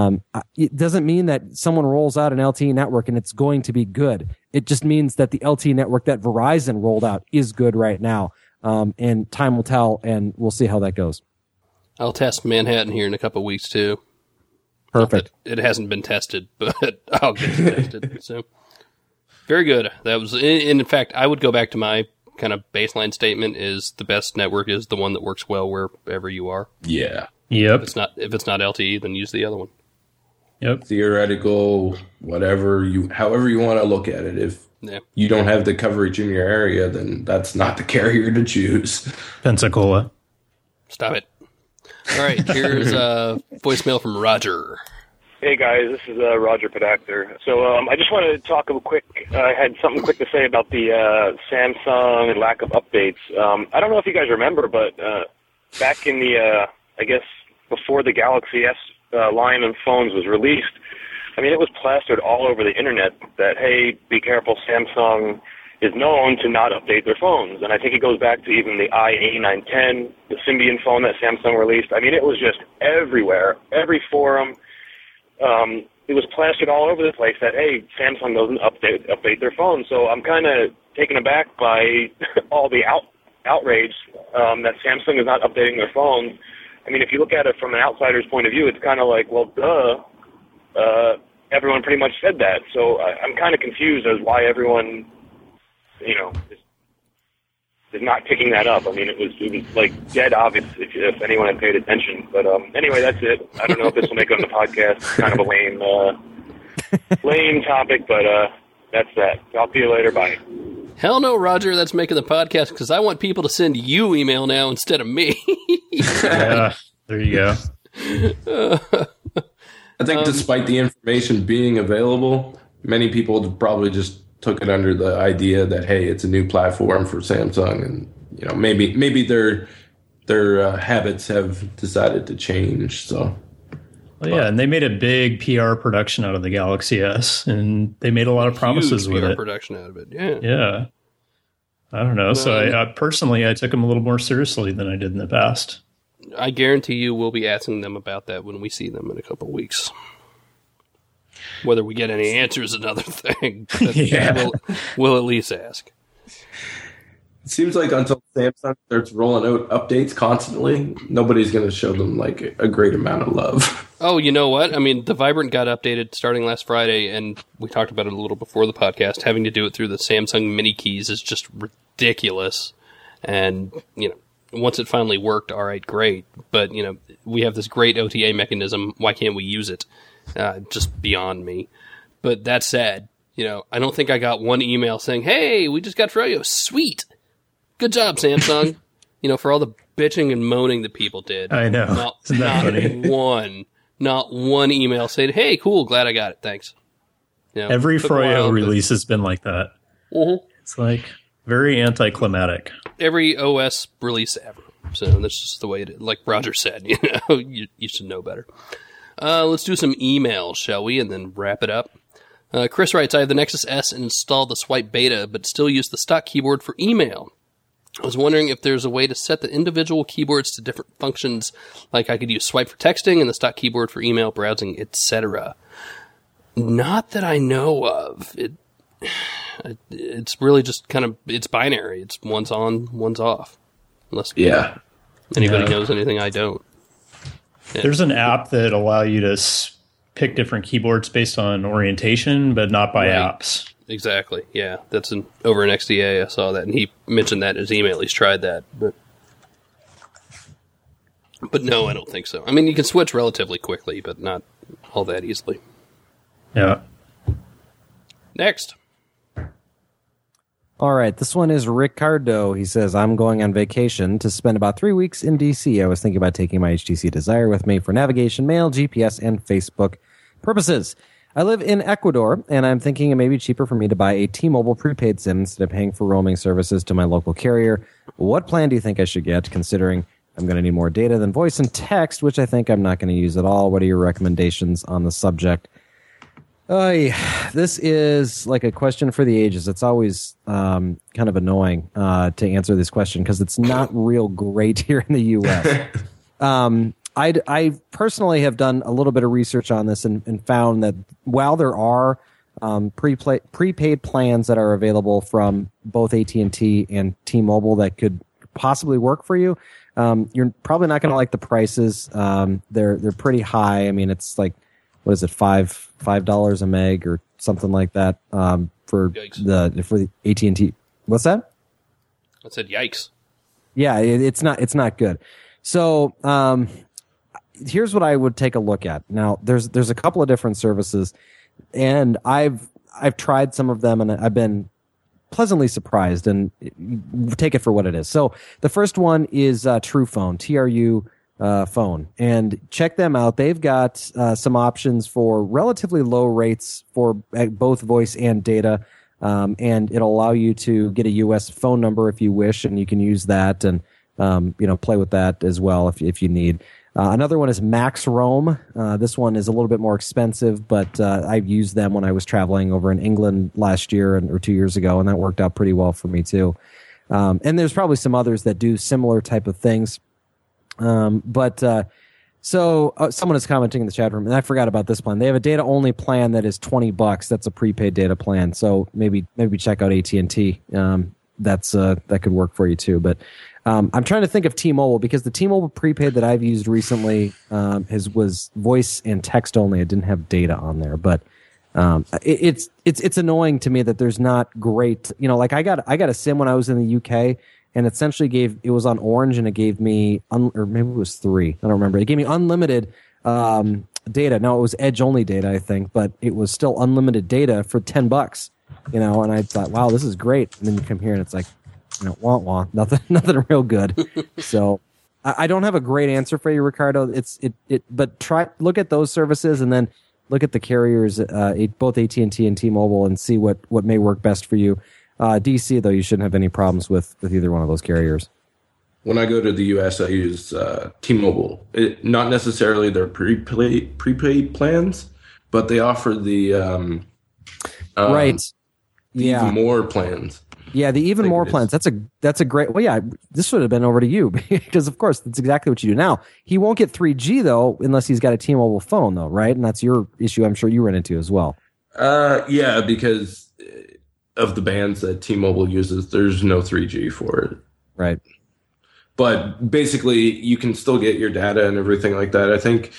it doesn't mean that someone rolls out an LTE network and it's going to be good. It just means that the LTE network that Verizon rolled out is good right now. And time will tell, and we'll see how that goes. I'll test Manhattan here in a couple of weeks too. Perfect. It hasn't been tested, but I'll get it tested. So very good. That was, in fact, I would go back to my kind of baseline statement: is the best network is the one that works well wherever you are. Yeah. Yep. If it's not LTE, then use the other one. Yep. Theoretical, however you want to look at it. If you don't have the coverage in your area, then that's not the carrier to choose. Pensacola. Stop it. All right, here's a voicemail from Roger. Hey guys, this is Roger Podactor. So I just wanted to talk I had something quick to say about the Samsung and lack of updates. I don't know if you guys remember, but back in the, I guess, before the Galaxy S line of phones was released, I mean, it was plastered all over the internet that, hey, be careful, Samsung is known to not update their phones. And I think it goes back to even the IA910, the Symbian phone that Samsung released. I mean, it was just everywhere, every forum. It was plastered all over the place that, hey, Samsung doesn't update their phones. So I'm kind of taken aback by all the outrage that Samsung is not updating their phones. I mean, if you look at it from an outsider's point of view, it's kind of like, well, duh. Everyone pretty much said that. So I'm kind of confused as why everyone, is not picking that up. I mean, it was like dead obvious if anyone had paid attention. But anyway, that's it. I don't know if this will make it on the podcast. It's kind of a lame topic, but that's that. Talk to you later. Bye. Hell no, Roger. That's making the podcast because I want people to send you email now instead of me. Yeah, there you go. I think despite the information being available, many people probably just took it under the idea that, hey, it's a new platform for Samsung, and maybe their habits have decided to change. So, well, yeah, and they made a big PR production out of the Galaxy S, and they made a lot of promises with it. Production out of it, yeah. Yeah, I don't know. So I personally took them a little more seriously than I did in the past. I guarantee you we'll be asking them about that when we see them in a couple of weeks. Whether we get any answers is another thing. Yeah. We'll at least ask. It seems like until Samsung starts rolling out updates constantly, nobody's going to show them like a great amount of love. Oh, you know what? I mean, the Vibrant got updated starting last Friday, and we talked about it a little before the podcast. Having to do it through the Samsung mini keys is just ridiculous. And, once it finally worked, all right, great. But, we have this great OTA mechanism. Why can't we use it? Just beyond me. But that said, I don't think I got one email saying, hey, we just got Froyo. Sweet. Good job, Samsung. For all the bitching and moaning that people did. I know. Not one email saying, hey, cool, glad I got it. Thanks. Every Froyo release has been like that. Mm-hmm. It's like very anticlimactic. Every OS release ever. So that's just the way it is. Like Roger said, you should know better. Let's do some emails, shall we? And then wrap it up. Chris writes, I have the Nexus S and installed the Swipe Beta, but still use the stock keyboard for email. I was wondering if there's a way to set the individual keyboards to different functions, like I could use Swipe for texting and the stock keyboard for email, browsing, etc. Not that I know of. It's really just kind of, it's binary. It's one's on, one's off. Unless anybody knows anything I don't. Yeah. There's an app that allow you to pick different keyboards based on orientation, but not by apps. Exactly. Yeah, that's over in XDA. I saw that, and he mentioned that in his email. He's tried that, but no, I don't think so. I mean, you can switch relatively quickly, but not all that easily. Yeah. Next. All right, this one is Ricardo. He says, I'm going on vacation to spend about 3 weeks in D.C. I was thinking about taking my HTC Desire with me for navigation, mail, GPS, and Facebook purposes. I live in Ecuador, and I'm thinking it may be cheaper for me to buy a T-Mobile prepaid SIM instead of paying for roaming services to my local carrier. What plan do you think I should get, considering I'm going to need more data than voice and text, which I think I'm not going to use at all? What are your recommendations on the subject? This is like a question for the ages. It's always kind of annoying to answer this question because it's not real great here in the U.S. I personally have done a little bit of research on this and found that while there are prepaid plans that are available from both AT&T and T-Mobile that could possibly work for you, you're probably not going to like the prices. They're pretty high. I mean, it's like, what is it, $5 a meg or something like that for the AT&T. What's that? I said yikes. Yeah, it's not good. So here's what I would take a look at. Now, there's a couple of different services, and I've tried some of them, and I've been pleasantly surprised, and take it for what it is. So the first one is TruePhone, TRU phone, and check them out. They've got some options for relatively low rates for both voice and data, and it'll allow you to get a U.S. phone number if you wish, and you can use that and play with that as well if you need. Another one is Max Roam. This one is a little bit more expensive, but I've used them when I was traveling over in England last year or 2 years ago, and that worked out pretty well for me too. And there's probably some others that do similar type of things. So someone is commenting in the chat room, and I forgot about this plan. They have a data only plan that is $20. That's a prepaid data plan. So maybe check out AT&T. That could work for you too. But I'm trying to think of T-Mobile because the T-Mobile prepaid that I've used recently was voice and text only. It didn't have data on there, but it's annoying to me that there's not great. Like I got a SIM when I was in the UK. And it essentially it was on Orange, and it gave me, or maybe it was 3. I don't remember. It gave me unlimited data. Now, it was Edge only data, I think, but it was still unlimited data for $10. And I thought, wow, this is great. And then you come here, and it's like, wah, nothing real good. So I don't have a great answer for you, Ricardo. But look at those services, and then look at the carriers, both AT&T and T-Mobile, and see what may work best for you. DC, though, you shouldn't have any problems with either one of those carriers. When I go to the U.S., I use T-Mobile. Not necessarily their prepaid plans, but they offer the even more plans. Yeah, the even more plans. That's a great. Well, yeah, this should have been over to you because, of course, that's exactly what you do. Now, he won't get 3G though unless he's got a T-Mobile phone, though, right? And that's your issue. I'm sure you ran into as well. Yeah, because of the bands that T-Mobile uses, there's no 3G for it. Right. But basically, you can still get your data and everything like that. I think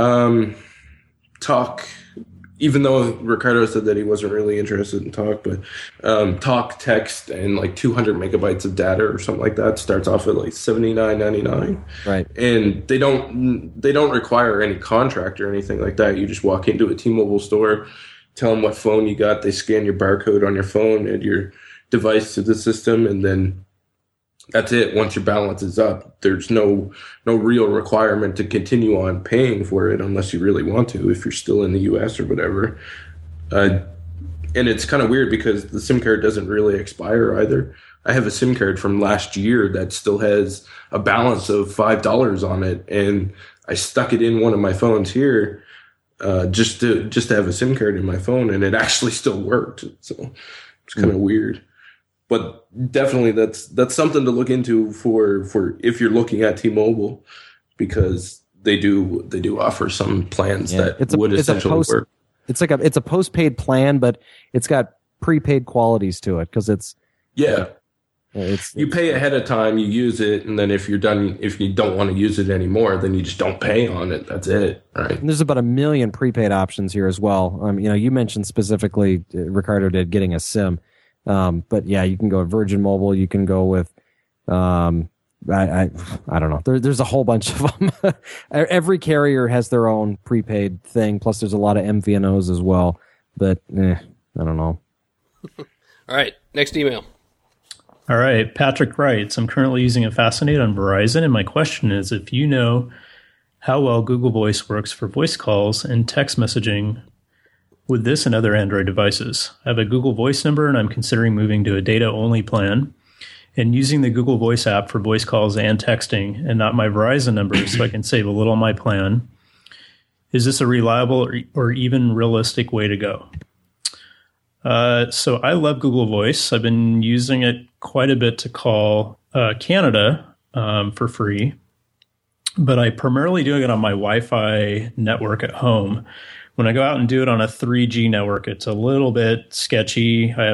Talk, even though Ricardo said that he wasn't really interested in Talk, but Talk, text, and like 200 megabytes of data or something like that starts off at like $79.99. Right. And they don't require any contract or anything like that. You just walk into a T-Mobile store, tell them what phone you got. They scan your barcode on your phone, add your device to the system, and then that's it. Once your balance is up, there's no real requirement to continue on paying for it unless you really want to, if you're still in the U.S. or whatever. And it's kind of weird because the SIM card doesn't really expire either. I have a SIM card from last year that still has a balance of $5 on it, and I stuck it in one of my phones here just to have a SIM card in my phone, and it actually still worked. So it's kind of weird. But definitely that's something to look into for if you're looking at T-Mobile, because they do offer some plans that would essentially work. It's a postpaid plan, but it's got prepaid qualities to it because it's you pay ahead of time, you use it, and then if you don't want to use it anymore, then you just don't pay on it. That's it, right? And there's about 1 million prepaid options here as well. You mentioned specifically Ricardo did getting a SIM. But yeah, you can go with Virgin Mobile. You can go with, I don't know. There's a whole bunch of them. Every carrier has their own prepaid thing. Plus, there's a lot of MVNOs as well. But I don't know. All right, next email. All right, Patrick writes, I'm currently using a Fascinate on Verizon, and my question is if you know how well Google Voice works for voice calls and text messaging with this and other Android devices. I have a Google Voice number, and I'm considering moving to a data-only plan and using the Google Voice app for voice calls and texting, and not my Verizon number, so I can save a little on my plan. Is this a reliable or even realistic way to go? So I love Google Voice. I've been using it quite a bit to call Canada for free, but I primarily doing it on my Wi-Fi network at home. When I go out and do it on a 3G network, it's a little bit sketchy. I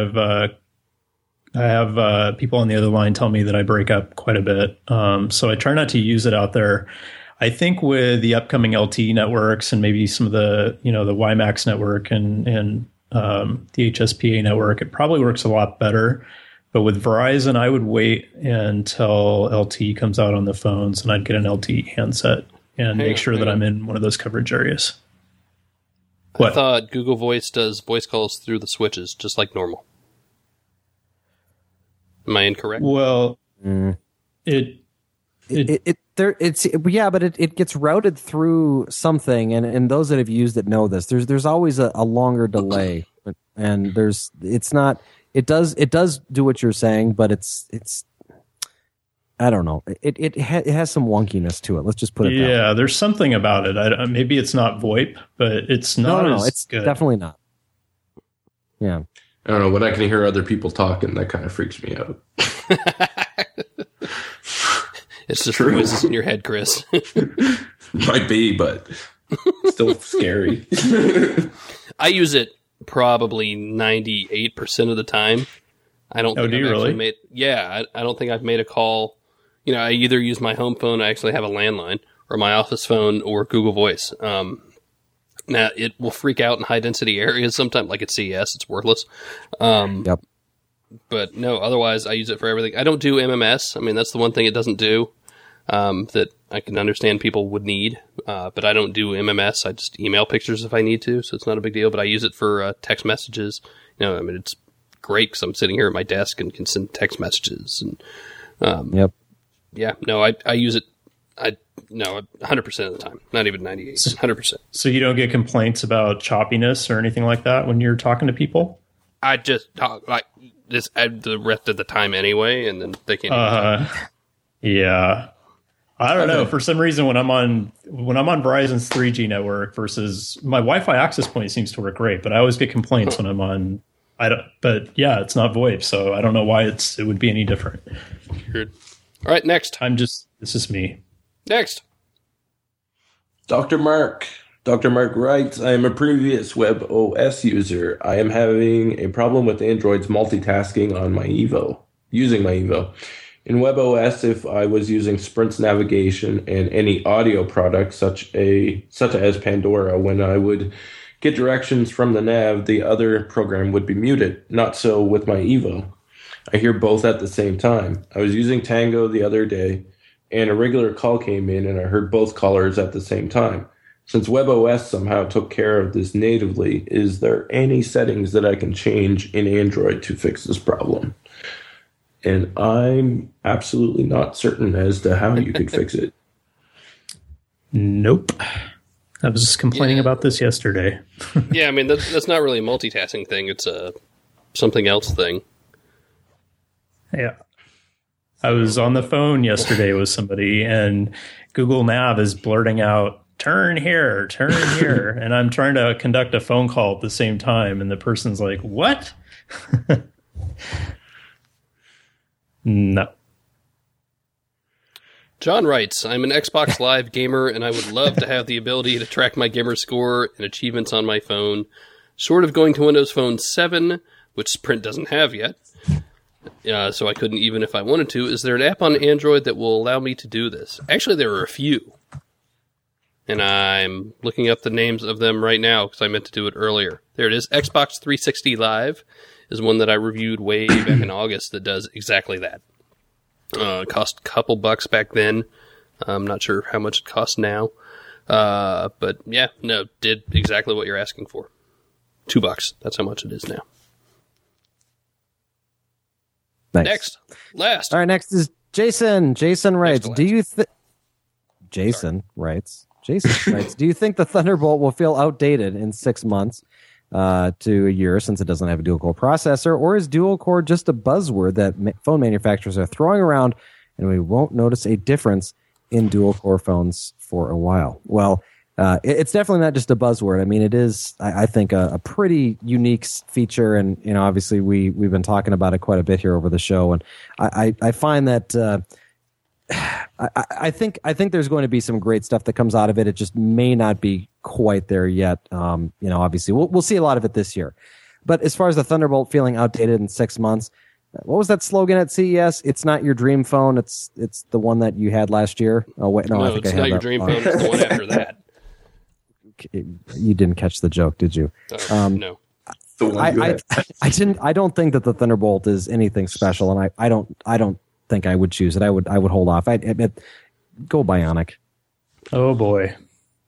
have people on the other line tell me that I break up quite a bit. So I try not to use it out there. I think with the upcoming LTE networks and maybe some of the, the WiMAX network and the HSPA network, it probably works a lot better. But with Verizon, I would wait until LTE comes out on the phones, and I'd get an LTE handset and make sure that I'm in one of those coverage areas. What? I thought Google Voice does voice calls through the switches, just like normal. Am I incorrect? Well, it gets routed through something, and those that have used it know this. There's always a longer delay, and it does do what you're saying, but it's I don't know. It has some wonkiness to it. Let's just put it that way. Yeah, there's something about it. Maybe it's not VoIP, but it's not No, as it's good. Definitely not. Yeah. I don't know. When I can hear other people talking, that kind of freaks me out. It's just voices in your head, Chris. Might be, but still scary. I use it probably 98% of the time. I don't think do you really? I don't think I've made a call. I either use my home phone, I actually have a landline, or my office phone, or Google Voice. Now, it will freak out in high-density areas sometimes, like at CES. It's worthless. Yep. But no, otherwise, I use it for everything. I don't do MMS. I mean, that's the one thing it doesn't do that I can understand people would need. But I don't do MMS. I just email pictures if I need to, so it's not a big deal. But I use it for text messages. It's great because I'm sitting here at my desk and can send text messages. And yep. Yeah, no, I use it. 100% of the time, not even 98, 100%. So you don't get complaints about choppiness or anything like that when you're talking to people? I just talk like this the rest of the time anyway, and then they can't. Yeah, I don't know. For some reason, when I'm on Verizon's 3G network versus my Wi-Fi access point seems to work great, but I always get complaints when I'm on. But yeah, it's not VoIP, so I don't know why it would be any different. Weird. All right, next. This is me. Next. Dr. Mark writes, I am a previous Web OS user. I am having a problem with Android's multitasking on my Evo, using my Evo. In Web OS, if I was using Sprint's navigation and any audio product, such as Pandora, when I would get directions from the nav, the other program would be muted. Not so with my Evo. I hear both at the same time. I was using Tango the other day, and a regular call came in, and I heard both callers at the same time. Since WebOS somehow took care of this natively, is there any settings that I can change in Android to fix this problem? And I'm absolutely not certain as to how you could fix it. Nope. I was just complaining about this yesterday. Yeah, I mean, that's not really a multitasking thing. It's a something else thing. Yeah. I was on the phone yesterday with somebody, and Google Nav is blurting out turn here, and I'm trying to conduct a phone call at the same time, and the person's like, what? No. John writes, I'm an Xbox Live gamer, and I would love to have the ability to track my gamer score and achievements on my phone. Sort of going to Windows Phone 7, which Sprint doesn't have yet, so I couldn't even if I wanted to. Is there an app on Android that will allow me to do this? Actually, there are a few. And I'm looking up the names of them right now because I meant to do it earlier. There it is. Xbox 360 Live is one that I reviewed way back in August that does exactly that. It cost a couple bucks back then. I'm not sure how much it costs now. But yeah, no, did exactly what you're asking for. $2. That's how much it is now. Nice. Next. Last. All right, next is Jason. Jason writes, do you think... Jason writes, do you think the Thunderbolt will feel outdated in 6 months to a year since it doesn't have a dual-core processor, or is dual-core just a buzzword that phone manufacturers are throwing around and we won't notice a difference in dual-core phones for a while? Well, it's definitely not just a buzzword. I mean, it is, I think, a pretty unique feature, and obviously we've been talking about it quite a bit here over the show, and I find that... I think there's going to be some great stuff that comes out of it. It just may not be quite there yet. Obviously we'll see a lot of it this year. But as far as the Thunderbolt feeling outdated in 6 months, what was that slogan at CES? It's not your dream phone. It's the one that you had last year. Oh wait, no, I think it's I not your that dream phone. It's the one after that. You didn't catch the joke, did you? No. I don't think that the Thunderbolt is anything special, and I don't think I would choose it. I would hold off. I'd go Bionic. Oh boy.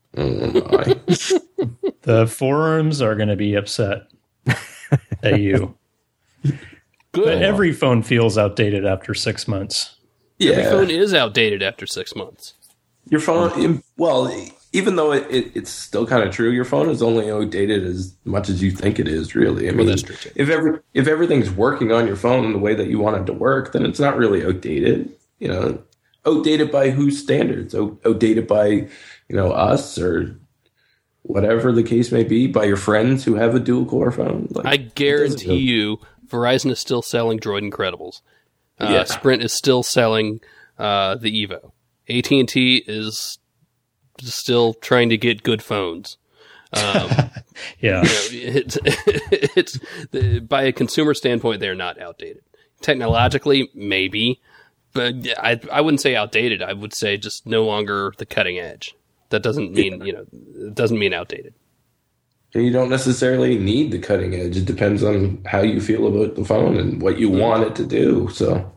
The forums are going to be upset at you. Good. But every phone feels outdated after 6 months. Yeah. Every phone is outdated after 6 months. Your phone, well, even though it's still kind of true, your phone is only outdated as much as you think it is, really. I mean, that's true too. If everything's working on your phone the way that you want it to work, then it's not really outdated. Outdated by whose standards? Outdated by, us or whatever the case may be, by your friends who have a dual-core phone. Like, I guarantee you Verizon is still selling Droid Incredibles. Yeah. Sprint is still selling the Evo. AT&T is still trying to get good phones. Yeah. It's by a consumer standpoint, they're not outdated. Technologically, maybe, but I wouldn't say outdated. I would say just no longer the cutting edge. That doesn't mean, it doesn't mean outdated. You don't necessarily need the cutting edge. It depends on how you feel about the phone and what you want it to do.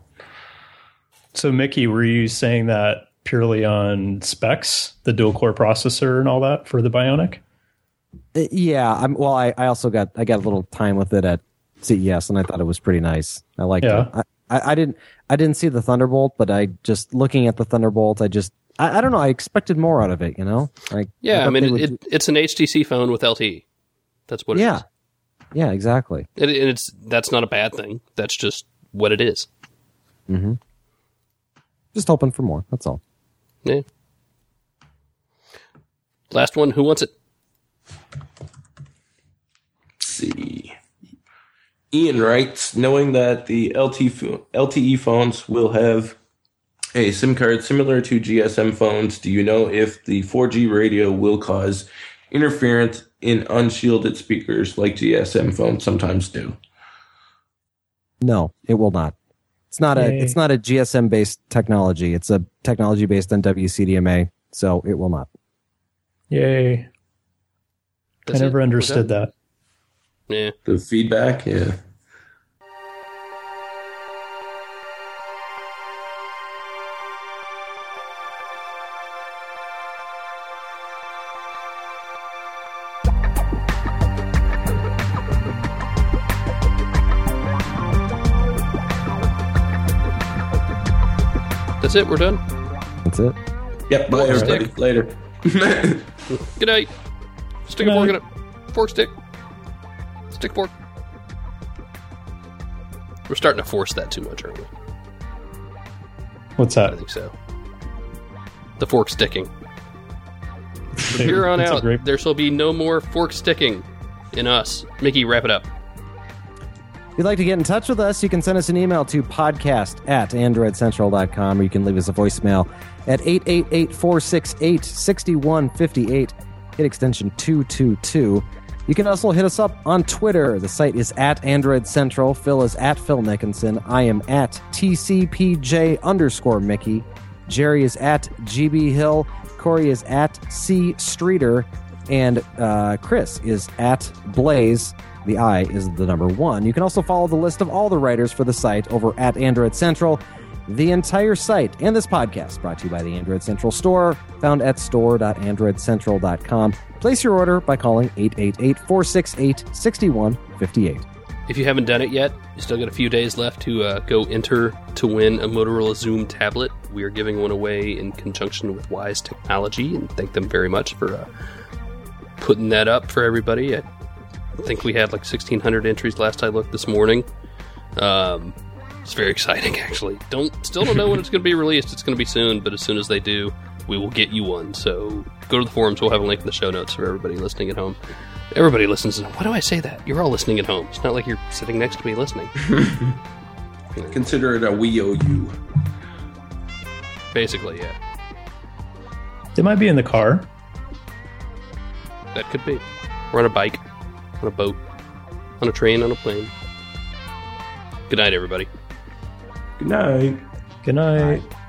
So Mickey, were you saying that purely on specs, the dual-core processor and all that for the Bionic? Yeah. I also got a little time with it at CES, and I thought it was pretty nice. I liked it. I didn't see the Thunderbolt, but looking at the Thunderbolt, I don't know. I expected more out of it, It's an HTC phone with LTE. That's what it is. Yeah, exactly. That's not a bad thing. That's just what it is. Mm-hmm. Just hoping for more. That's all. Yeah. Last one. Who wants it? Let's see. Ian writes, knowing that the LTE phones will have a SIM card similar to GSM phones, do you know if the 4G radio will cause interference in unshielded speakers like GSM phones sometimes do? No, it will not. It's not a GSM based technology. It's a technology based on WCDMA, so it will not. Yay. I never understood that. Yeah. The feedback, yeah. That's it. We're done. That's it. Yep. Bye, everybody. Later. Good night. Stick a fork in it. Fork stick. Stick fork. We're starting to force that too much, aren't we? What's that? I think so. The fork sticking. From here on out, there shall be no more fork sticking in us. Mickey, wrap it up. If you'd like to get in touch with us, you can send us an email to podcast@androidcentral.com, or you can leave us a voicemail at 888-468-6158. Hit extension 222. You can also hit us up on Twitter. The site is @AndroidCentral. Phil is @PhilNickinson. I am @TCPJ_Mickey. Jerry is @GBHill. Corey is @CStreeter. And Chris is @Blaze. The I is the number 1. You can also follow the list of all the writers for the site over at Android Central. The entire site and this podcast brought to you by the Android Central Store, found at store.androidcentral.com. Place your order by calling 888-468-6158. If you haven't done it yet, you still got a few days left to go enter to win a Motorola Xoom tablet. We are giving one away in conjunction with Wise Technology, and thank them very much for putting that up for everybody. I think we had like 1,600 entries last I looked this morning. It's very exciting, actually. Still don't know when it's going to be released. It's going to be soon, but as soon as they do, we will get you one. So go to the forums. We'll have a link in the show notes for everybody listening at home. Everybody listens. Why do I say that? You're all listening at home. It's not like you're sitting next to me listening. Consider it a we owe you. Basically, yeah. They might be in the car. That could be. Or on a bike, on a boat, on a train, on a plane. Good night, everybody. Good night. Good night. Bye.